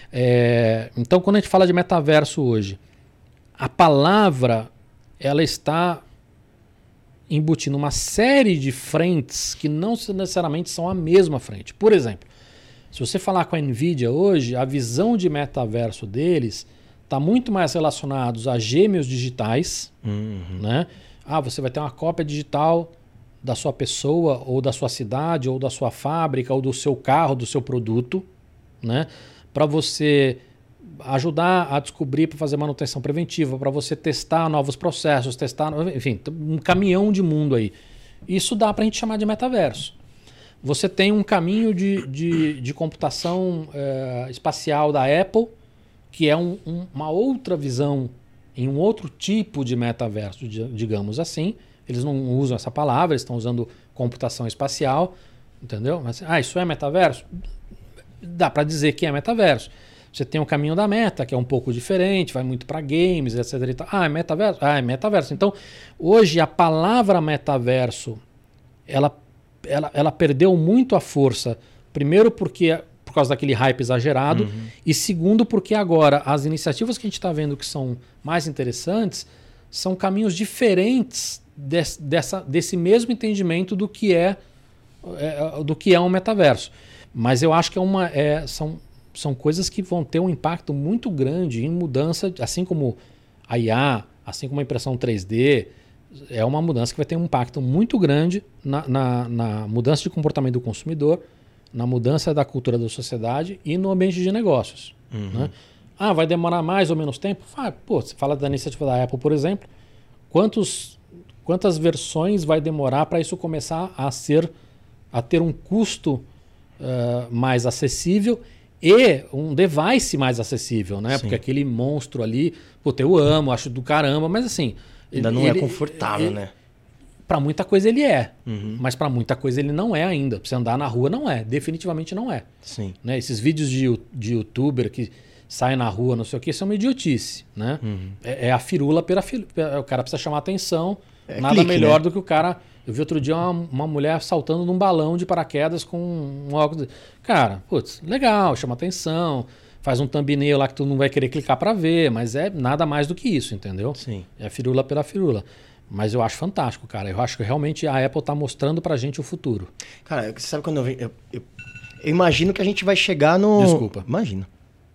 É, então, quando a gente fala de metaverso hoje, a palavra ela está embutindo uma série de frentes que não necessariamente são a mesma frente. Por exemplo, se você falar com a NVIDIA hoje, a visão de metaverso deles está muito mais relacionados a gêmeos digitais. Uhum. Né? Ah, você vai ter uma cópia digital da sua pessoa, ou da sua cidade, ou da sua fábrica, ou do seu carro, do seu produto, né? Para você ajudar a descobrir, para fazer manutenção preventiva, para você testar novos processos, testar, enfim, um caminhão de mundo aí. Isso dá para a gente chamar de metaverso. Você tem um caminho de, de, de computação é, espacial da Apple, que é um, um, uma outra visão em um outro tipo de metaverso, digamos assim. Eles não usam essa palavra, eles estão usando computação espacial, entendeu? Mas, ah, isso é metaverso? Dá para dizer que é metaverso. Você tem o caminho da meta, que é um pouco diferente, vai muito para games, etcétera. E tal. Ah, é metaverso? Ah, é metaverso. Então, hoje a palavra metaverso, ela, ela, ela perdeu muito a força. Primeiro porque por causa daquele hype exagerado. Uhum. E segundo porque agora as iniciativas que a gente está vendo que são mais interessantes são caminhos diferentes desse, dessa, desse mesmo entendimento do que é, é, do que é um metaverso. Mas eu acho que é uma, é, são... são coisas que vão ter um impacto muito grande em mudança, assim como a I A, assim como a impressão três D, é uma mudança que vai ter um impacto muito grande na, na, na mudança de comportamento do consumidor, na mudança da cultura da sociedade e no ambiente de negócios. Uhum. Né? Ah, vai demorar mais ou menos tempo? Ah, pô, você fala da iniciativa da Apple, por exemplo, quantos, quantas versões vai demorar para isso começar a, ser, a ter um custo uh, mais acessível e um device mais acessível, né? Sim. Porque aquele monstro ali, puta, eu amo, acho do caramba, mas assim... Ainda ele, não é ele, confortável, ele, né? Para muita coisa ele é, uhum. mas para muita coisa ele não é ainda. Pra você andar na rua não é, definitivamente não é. Sim. Né? Esses vídeos de, de youtuber que saem na rua, não sei o que, são uma idiotice, né? Uhum. É, é a firula pela firula. O cara precisa chamar atenção, é nada clique, melhor, né? Do que o cara... Eu vi outro dia uma, uma mulher saltando num balão de paraquedas com um óculos. Cara, putz, legal, chama atenção, faz um thumbnail lá que tu não vai querer clicar para ver, mas é nada mais do que isso, entendeu? Sim. É a firula pela firula. Mas eu acho fantástico, cara. Eu acho que realmente a Apple tá mostrando pra gente o futuro. Cara, você sabe quando eu venho... Eu, eu, eu imagino que a gente vai chegar no... Desculpa. Imagina.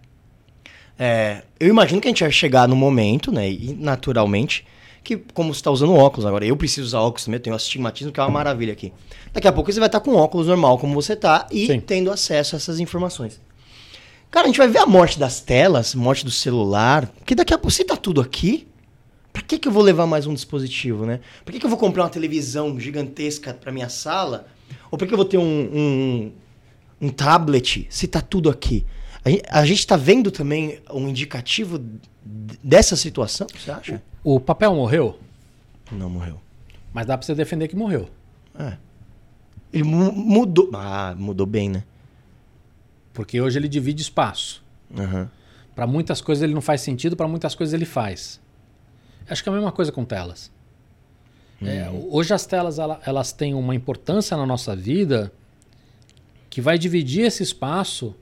É, eu imagino que a gente vai chegar no momento, né, e naturalmente... que como você está usando óculos agora, eu preciso usar óculos também, eu tenho astigmatismo, que é uma maravilha aqui. Daqui a pouco você vai estar com óculos normal, como você está, e Sim. tendo acesso a essas informações. Cara, a gente vai ver a morte das telas, morte do celular, porque daqui a pouco, se tá tudo aqui, pra que que eu vou levar mais um dispositivo, né? Por que que eu vou comprar uma televisão gigantesca pra minha sala? Ou por que eu vou ter um, um, um tablet, se tá tudo aqui? A gente está vendo também um indicativo dessa situação, você acha? O papel morreu? Não morreu. Mas dá para você defender que morreu. É. Ele mu- mudou. Ah, mudou bem, né? Porque hoje ele divide espaço. Uhum. Para muitas coisas ele não faz sentido, para muitas coisas ele faz. Acho que é a mesma coisa com telas. Uhum. É, hoje as telas elas, elas têm uma importância na nossa vida que vai dividir esse espaço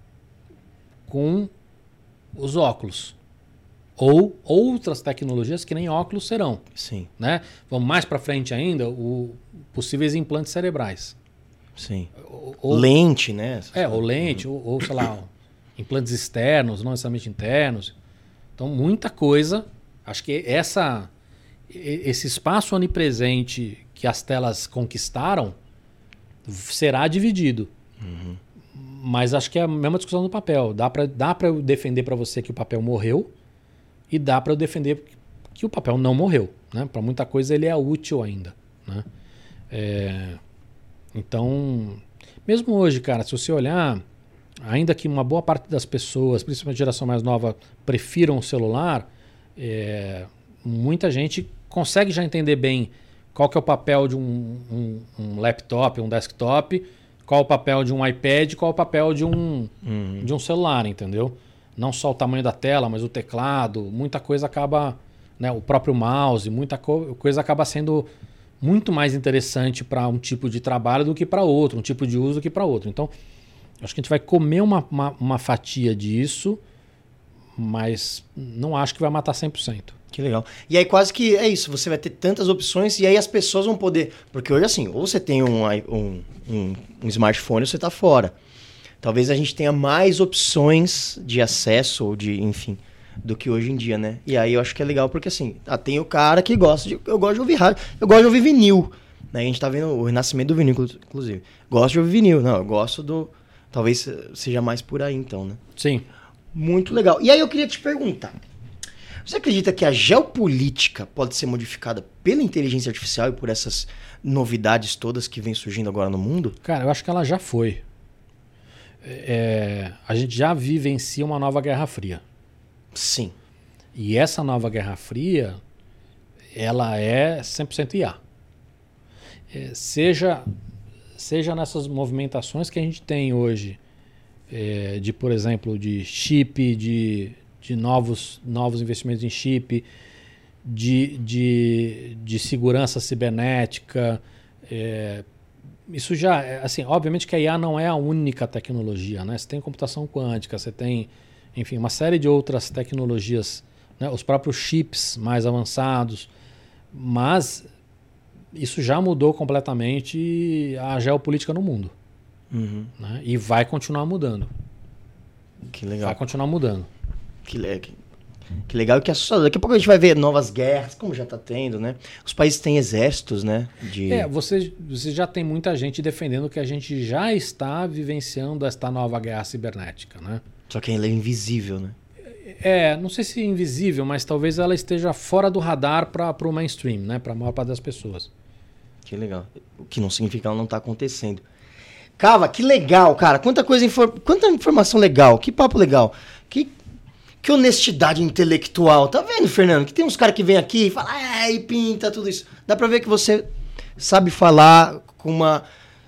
com os óculos. Ou outras tecnologias que nem óculos serão. Sim. Né? Vamos mais para frente ainda, o possíveis implantes cerebrais. Sim. Ou, lente, né? É, ou lente, ou, ou sei lá, implantes externos, não necessariamente internos. Então, muita coisa. Acho que essa, esse espaço onipresente que as telas conquistaram será dividido. Uhum. Mas acho que é a mesma discussão do papel. Dá para dá para eu defender para você que o papel morreu e dá para eu defender que o papel não morreu. Né? Para muita coisa ele é útil ainda. Né? É, então, mesmo hoje, cara, se você olhar, ainda que uma boa parte das pessoas, principalmente a geração mais nova, prefiram o celular, é, muita gente consegue já entender bem qual que é o papel de um, um, um laptop, um desktop, qual o papel de um iPad, qual o papel de um, uhum. de um celular, entendeu? Não só o tamanho da tela, mas o teclado, muita coisa acaba, né, o próprio mouse, muita co- coisa acaba sendo muito mais interessante para um tipo de trabalho do que para outro, um tipo de uso do que para outro. Então, acho que a gente vai comer uma, uma, uma fatia disso, mas não acho que vai matar cem por cento. Que legal. E aí quase que é isso, você vai ter tantas opções e aí as pessoas vão poder... Porque hoje assim, ou você tem um, um, um, um smartphone ou você está fora. Talvez a gente tenha mais opções de acesso ou de, enfim, do que hoje em dia, né? E aí eu acho que é legal porque assim, ah, tem o cara que gosta de... Eu gosto de ouvir rádio, eu gosto de ouvir vinil. Né? A gente tá vendo o renascimento do vinil, inclusive. Gosto de ouvir vinil, não, eu gosto do... Talvez seja mais por aí então, né? Sim. Muito legal. E aí eu queria te perguntar, você acredita que a geopolítica pode ser modificada pela inteligência artificial e por essas novidades todas que vêm surgindo agora no mundo? Cara, eu acho que ela já foi. É, a gente já vivencia uma nova Guerra Fria. Sim. E essa nova Guerra Fria, ela é cem por cento I A. É, seja, seja nessas movimentações que a gente tem hoje, é, de, por exemplo, de chip, de... de novos, novos investimentos em chip, de, de, de segurança cibernética. É, isso já, assim, obviamente que a I A não é a única tecnologia, né? Você tem computação quântica, você tem, enfim, uma série de outras tecnologias, né? Os próprios chips mais avançados, mas isso já mudou completamente a geopolítica no mundo. Uhum. Né? E vai continuar mudando. Que legal. Vai continuar mudando. Que, le... que legal e que assustador. Daqui a pouco a gente vai ver novas guerras, como já está tendo, né? Os países têm exércitos, né? De... É, você, você já tem muita gente defendendo que a gente já está vivenciando esta nova guerra cibernética, né? Só que ela é invisível, né? É, não sei se invisível, mas talvez ela esteja fora do radar para o mainstream, né? Para a maior parte das pessoas. Que legal. O que não significa que ela não está acontecendo. Cava, que legal, cara. Quanta coisa, infor... quanta informação legal, que papo legal. Que Que honestidade intelectual. Tá vendo, Fernando? Que tem uns caras que vêm aqui e falam, ah, e pinta tudo isso. Dá pra ver que você sabe falar com uma,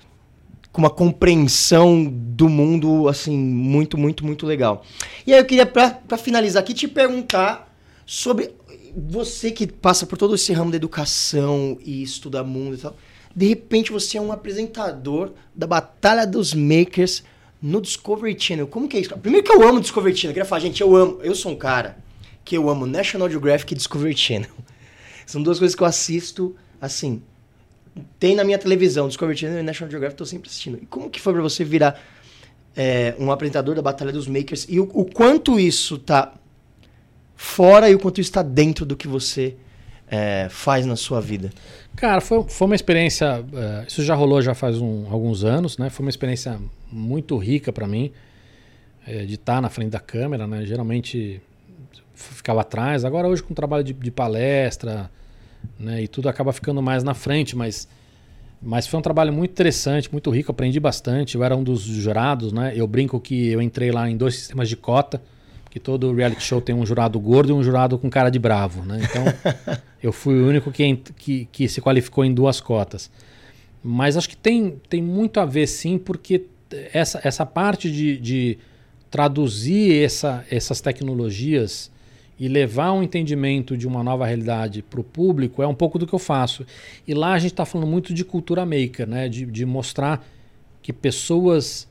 com uma compreensão do mundo, assim, muito, muito, muito legal. E aí eu queria, pra, pra finalizar aqui, te perguntar sobre você que passa por todo esse ramo da educação e estuda mundo e tal. De repente você é um apresentador da Batalha dos Makers no Discovery Channel. Como que é isso? Primeiro que eu amo Discovery Channel. Eu queria falar, gente, eu amo. Eu sou um cara que eu amo National Geographic e Discovery Channel. São duas coisas que eu assisto, assim, tem na minha televisão, Discovery Channel e National Geographic, tô sempre assistindo. E como que foi pra você virar é, um apresentador da Batalha dos Makers? E o, o quanto isso tá fora e o quanto isso tá dentro do que você é, faz na sua vida? Cara, foi, foi uma experiência, uh, isso já rolou já faz um, alguns anos, né? Foi uma experiência muito rica para mim, é, de estar na frente da câmera, né? Geralmente ficava atrás, agora hoje com trabalho de, de palestra, né? E tudo acaba ficando mais na frente, mas, mas foi um trabalho muito interessante, muito rico, aprendi bastante, eu era um dos jurados, né? Eu brinco que eu entrei lá em dois sistemas de cota, que todo reality show tem um jurado gordo e um jurado com cara de bravo, né? Então eu fui o único que, que, que se qualificou em duas cotas. Mas acho que tem, tem muito a ver sim, porque essa, essa parte de, de traduzir essa, essas tecnologias e levar um entendimento de uma nova realidade para o público é um pouco do que eu faço. E lá a gente está falando muito de cultura maker, né? de, de mostrar que pessoas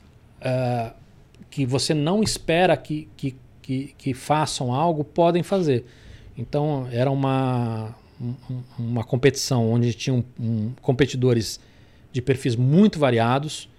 uh, que você não espera que, que, que, que façam algo podem fazer. Então era uma, uma competição onde tinham um, competidores de perfis muito variados,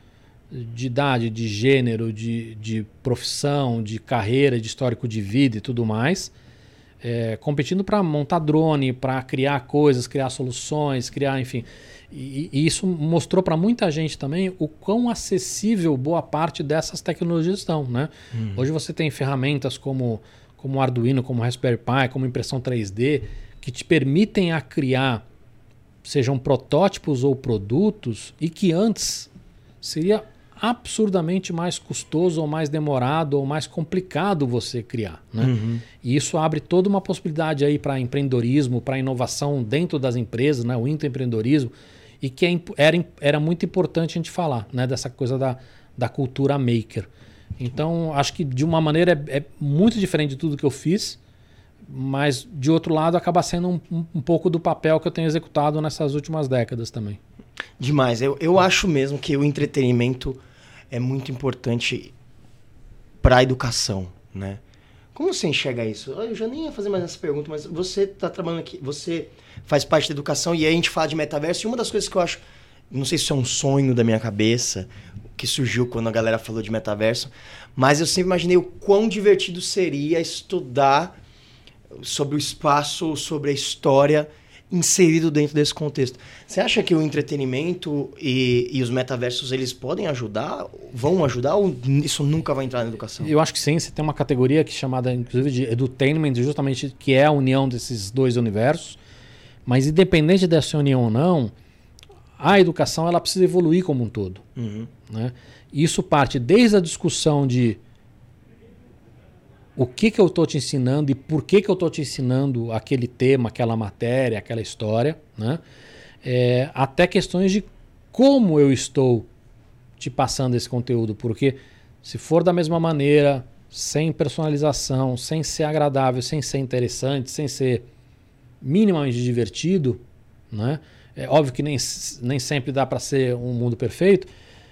de idade, de gênero, de, de profissão, de carreira, de histórico de vida e tudo mais, é, competindo para montar drone, para criar coisas, criar soluções, criar, enfim. E, e isso mostrou para muita gente também o quão acessível boa parte dessas tecnologias estão, né? Uhum. Hoje você tem ferramentas como, como Arduino, como Raspberry Pi, como impressão três D, que te permitem a criar, sejam protótipos ou produtos, e que antes seria absurdamente mais custoso ou mais demorado ou mais complicado você criar, né? Uhum. E isso abre toda uma possibilidade aí para empreendedorismo, para inovação dentro das empresas, né? O intraempreendedorismo, e que é, era, era muito importante a gente falar, né? Dessa coisa da, da cultura maker. Então, acho que de uma maneira é, é muito diferente de tudo que eu fiz, mas de outro lado acaba sendo um, um, um pouco do papel que eu tenho executado nessas últimas décadas também. Demais. Eu, eu acho mesmo que o entretenimento é muito importante para a educação, né? Como você enxerga isso? Eu já nem ia fazer mais essa pergunta, mas você está trabalhando aqui, você faz parte da educação e aí a gente fala de metaverso, e uma das coisas que eu acho, não sei se isso é um sonho da minha cabeça, que surgiu quando a galera falou de metaverso, mas eu sempre imaginei o quão divertido seria estudar sobre o espaço, sobre a história inserido dentro desse contexto. Você acha que o entretenimento e, e os metaversos, eles podem ajudar, vão ajudar, ou isso nunca vai entrar na educação? Eu acho que sim. Você tem uma categoria que é chamada, inclusive, de edutainment, justamente que é a união desses dois universos. Mas independente dessa união ou não, a educação ela precisa evoluir como um todo. Uhum. Né? Isso parte desde a discussão de o que, que eu estou te ensinando e por que, que eu estou te ensinando aquele tema, aquela matéria, aquela história, né? É, até questões de como eu estou te passando esse conteúdo, porque se for da mesma maneira, sem personalização, sem ser agradável, sem ser interessante, sem ser minimamente divertido, né? É óbvio que nem, nem sempre dá para ser um mundo perfeito,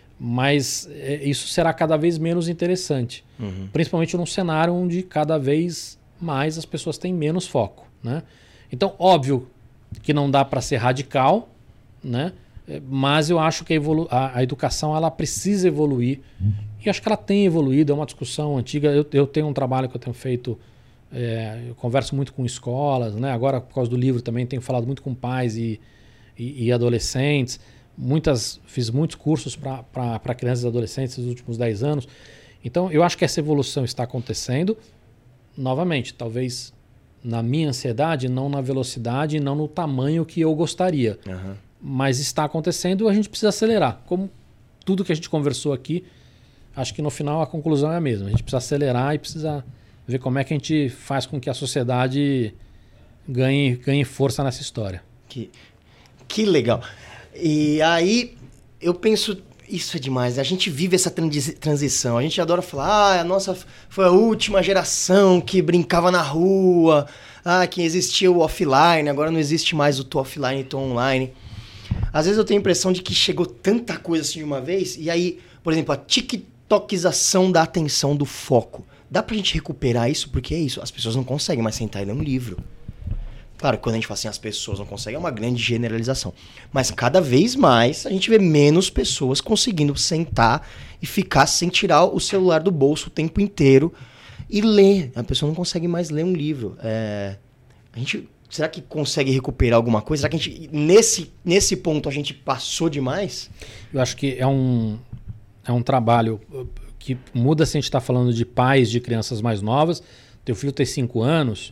mas é, isso será cada vez menos interessante. Uhum. Principalmente num cenário onde cada vez mais as pessoas têm menos foco, né? Então, óbvio que não dá para ser radical, né? Mas eu acho que a, evolu- a, a educação ela precisa evoluir. Uhum. E acho que ela tem evoluído, é uma discussão antiga. Eu, eu tenho um trabalho que eu tenho feito, é, eu converso muito com escolas, né? Agora, por causa do livro, também tenho falado muito com pais e, e, e adolescentes. Muitas, fiz muitos cursos para crianças e adolescentes nos últimos dez anos. Então, eu acho que essa evolução está acontecendo. Novamente, talvez na minha ansiedade, não na velocidade, não no tamanho que eu gostaria. Uhum. Mas está acontecendo e a gente precisa acelerar. Como tudo que a gente conversou aqui, acho que no final a conclusão é a mesma. A gente precisa acelerar e precisa ver como é que a gente faz com que a sociedade ganhe, ganhe força nessa história. Que, que legal. E aí, eu penso, isso é demais, a gente vive essa transi- transição, a gente adora falar, ah, a nossa foi a última geração que brincava na rua, ah, que existia o offline, agora não existe mais o tô offline e tô online. Às vezes eu tenho a impressão de que chegou tanta coisa assim de uma vez, e aí, por exemplo, a tiktokização da atenção, do foco. Dá pra gente recuperar isso? Porque é isso, as pessoas não conseguem mais sentar e ler um livro. Claro que quando a gente fala assim, as pessoas não conseguem, é uma grande generalização. Mas cada vez mais a gente vê menos pessoas conseguindo sentar e ficar sem tirar o celular do bolso o tempo inteiro e ler. A pessoa não consegue mais ler um livro. É... A gente, será que consegue recuperar alguma coisa? Será que a gente, nesse, nesse ponto a gente passou demais? Eu acho que é um, é um trabalho que muda se a gente está falando de pais de crianças mais novas. Teu filho tem cinco anos...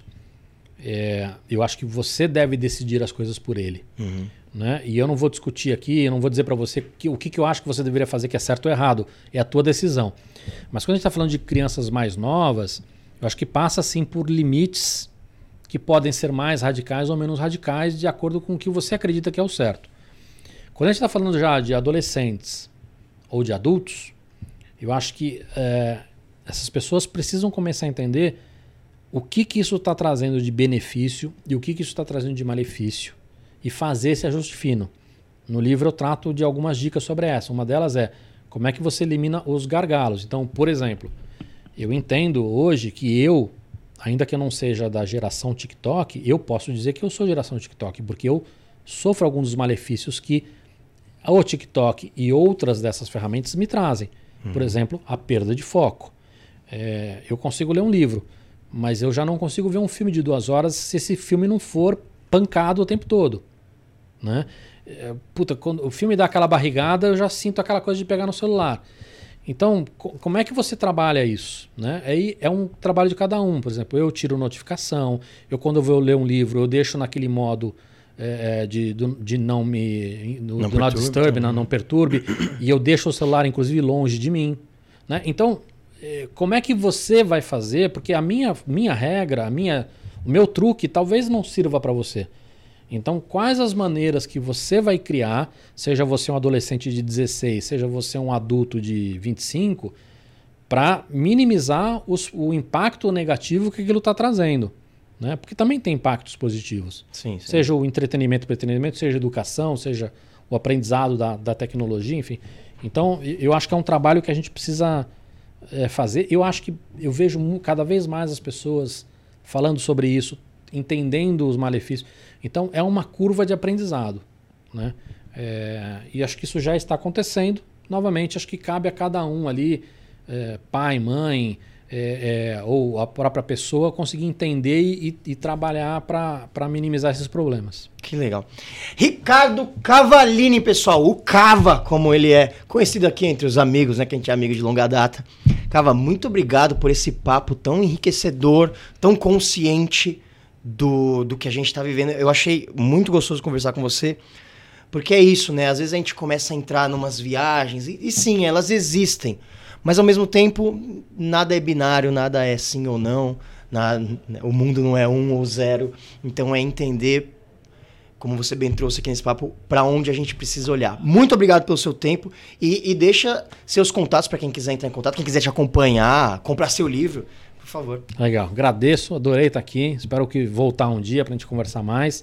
É, eu acho que você deve decidir as coisas por ele. Uhum. Né? E eu não vou discutir aqui, eu não vou dizer para você que, o que, que eu acho que você deveria fazer que é certo ou errado. É a tua decisão. Mas quando a gente está falando de crianças mais novas, eu acho que passa sim por limites que podem ser mais radicais ou menos radicais de acordo com o que você acredita que é o certo. Quando a gente está falando já de adolescentes ou de adultos, eu acho que é, essas pessoas precisam começar a entender o que, que isso está trazendo de benefício e o que, que isso está trazendo de malefício e fazer esse ajuste fino. No livro eu trato de algumas dicas sobre essa. Uma delas é como é que você elimina os gargalos. Então, por exemplo, eu entendo hoje que eu, ainda que eu não seja da geração TikTok, eu posso dizer que eu sou geração TikTok, porque eu sofro alguns dos malefícios que O TikTok e outras dessas ferramentas me trazem. Uhum. Por exemplo, a perda de foco. É, eu consigo ler um livro, mas eu já não consigo ver um filme de duas horas se esse filme não for pancado o tempo todo. Né? É, puta, quando o filme dá aquela barrigada, eu já sinto aquela coisa de pegar no celular. Então, co- como é que você trabalha isso? Né? Aí é um trabalho de cada um. Por exemplo, eu tiro notificação, eu quando eu vou ler um livro, eu deixo naquele modo é, de, de não me... Do, não do not disturb, não, não perturbe, e eu deixo o celular, inclusive, longe de mim. Né? Então, é, como é que você vai fazer? Porque a minha, minha regra, a minha, o meu truque talvez não sirva para você. Então, quais as maneiras que você vai criar, seja você um adolescente de dezesseis, seja você um adulto de vinte e cinco, para minimizar os, o impacto negativo que aquilo está trazendo. Né? Porque também tem impactos positivos. Sim, sim. Seja o entretenimento, o entretenimento, seja a educação, seja o aprendizado da, da tecnologia, enfim. Então, eu acho que é um trabalho que a gente precisa é, fazer. Eu acho que eu vejo cada vez mais as pessoas falando sobre isso, entendendo os malefícios. Então, é uma curva de aprendizado. Né? É, e acho que isso já está acontecendo. Novamente, acho que cabe a cada um ali, é, pai, mãe, é, é, ou a própria pessoa, conseguir entender e, e trabalhar para minimizar esses problemas. Que legal. Ricardo Cavallini, pessoal. O Cava, como ele é conhecido aqui entre os amigos, né? Que a gente é amigo de longa data. Cava, muito obrigado por esse papo tão enriquecedor, tão consciente do, do que a gente está vivendo. Eu achei muito gostoso conversar com você, porque é isso, né? Às vezes a gente começa a entrar numas viagens, e, e sim, elas existem, mas ao mesmo tempo, nada é binário, nada é sim ou não, na, o mundo não é um ou zero, então é entender, como você bem trouxe aqui nesse papo, para onde a gente precisa olhar. Muito obrigado pelo seu tempo, e, e deixa seus contatos para quem quiser entrar em contato, quem quiser te acompanhar, comprar seu livro, por favor. Legal, agradeço, adorei estar aqui, espero que voltar um dia para a gente conversar mais.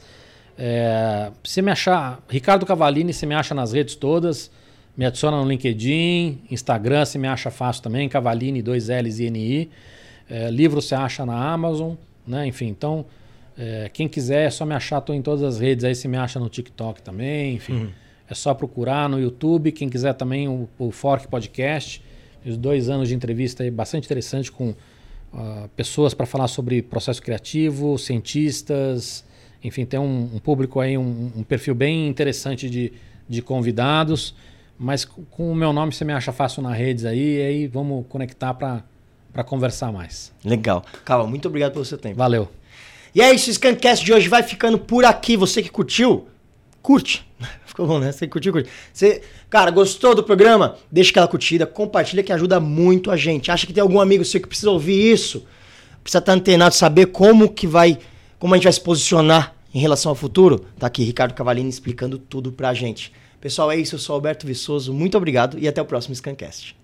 É, se me achar, Ricardo Cavallini, você me acha nas redes todas, me adiciona no LinkedIn, Instagram, você me acha fácil também, Cavallini, dois L's e N I. É, livro você acha na Amazon, né? Enfim, então, é, quem quiser é só me achar, estou em todas as redes, aí você me acha no TikTok também, enfim, uhum. É só procurar no YouTube, quem quiser também o, o Fork Podcast, os dois anos de entrevista aí, bastante interessante com uh, pessoas para falar sobre processo criativo, cientistas, enfim, tem um, um público aí, um, um perfil bem interessante de, de convidados, mas com o meu nome você me acha fácil nas redes aí, e aí vamos conectar para conversar mais. Legal. Cava, muito obrigado pelo seu tempo. Valeu. E é isso, o Scancast de hoje vai ficando por aqui. Você que curtiu, curte. Ficou bom, né? Você curtiu, curte. Você, cara, gostou do programa? Deixa aquela curtida, compartilha que ajuda muito a gente. Acha que tem algum amigo seu que precisa ouvir isso? Precisa estar antenado, saber como que vai... Como a gente vai se posicionar em relação ao futuro? Tá aqui Ricardo Cavallini explicando tudo pra gente. Pessoal, é isso. Eu sou Alberto Viçoso. Muito obrigado e até o próximo Scancast.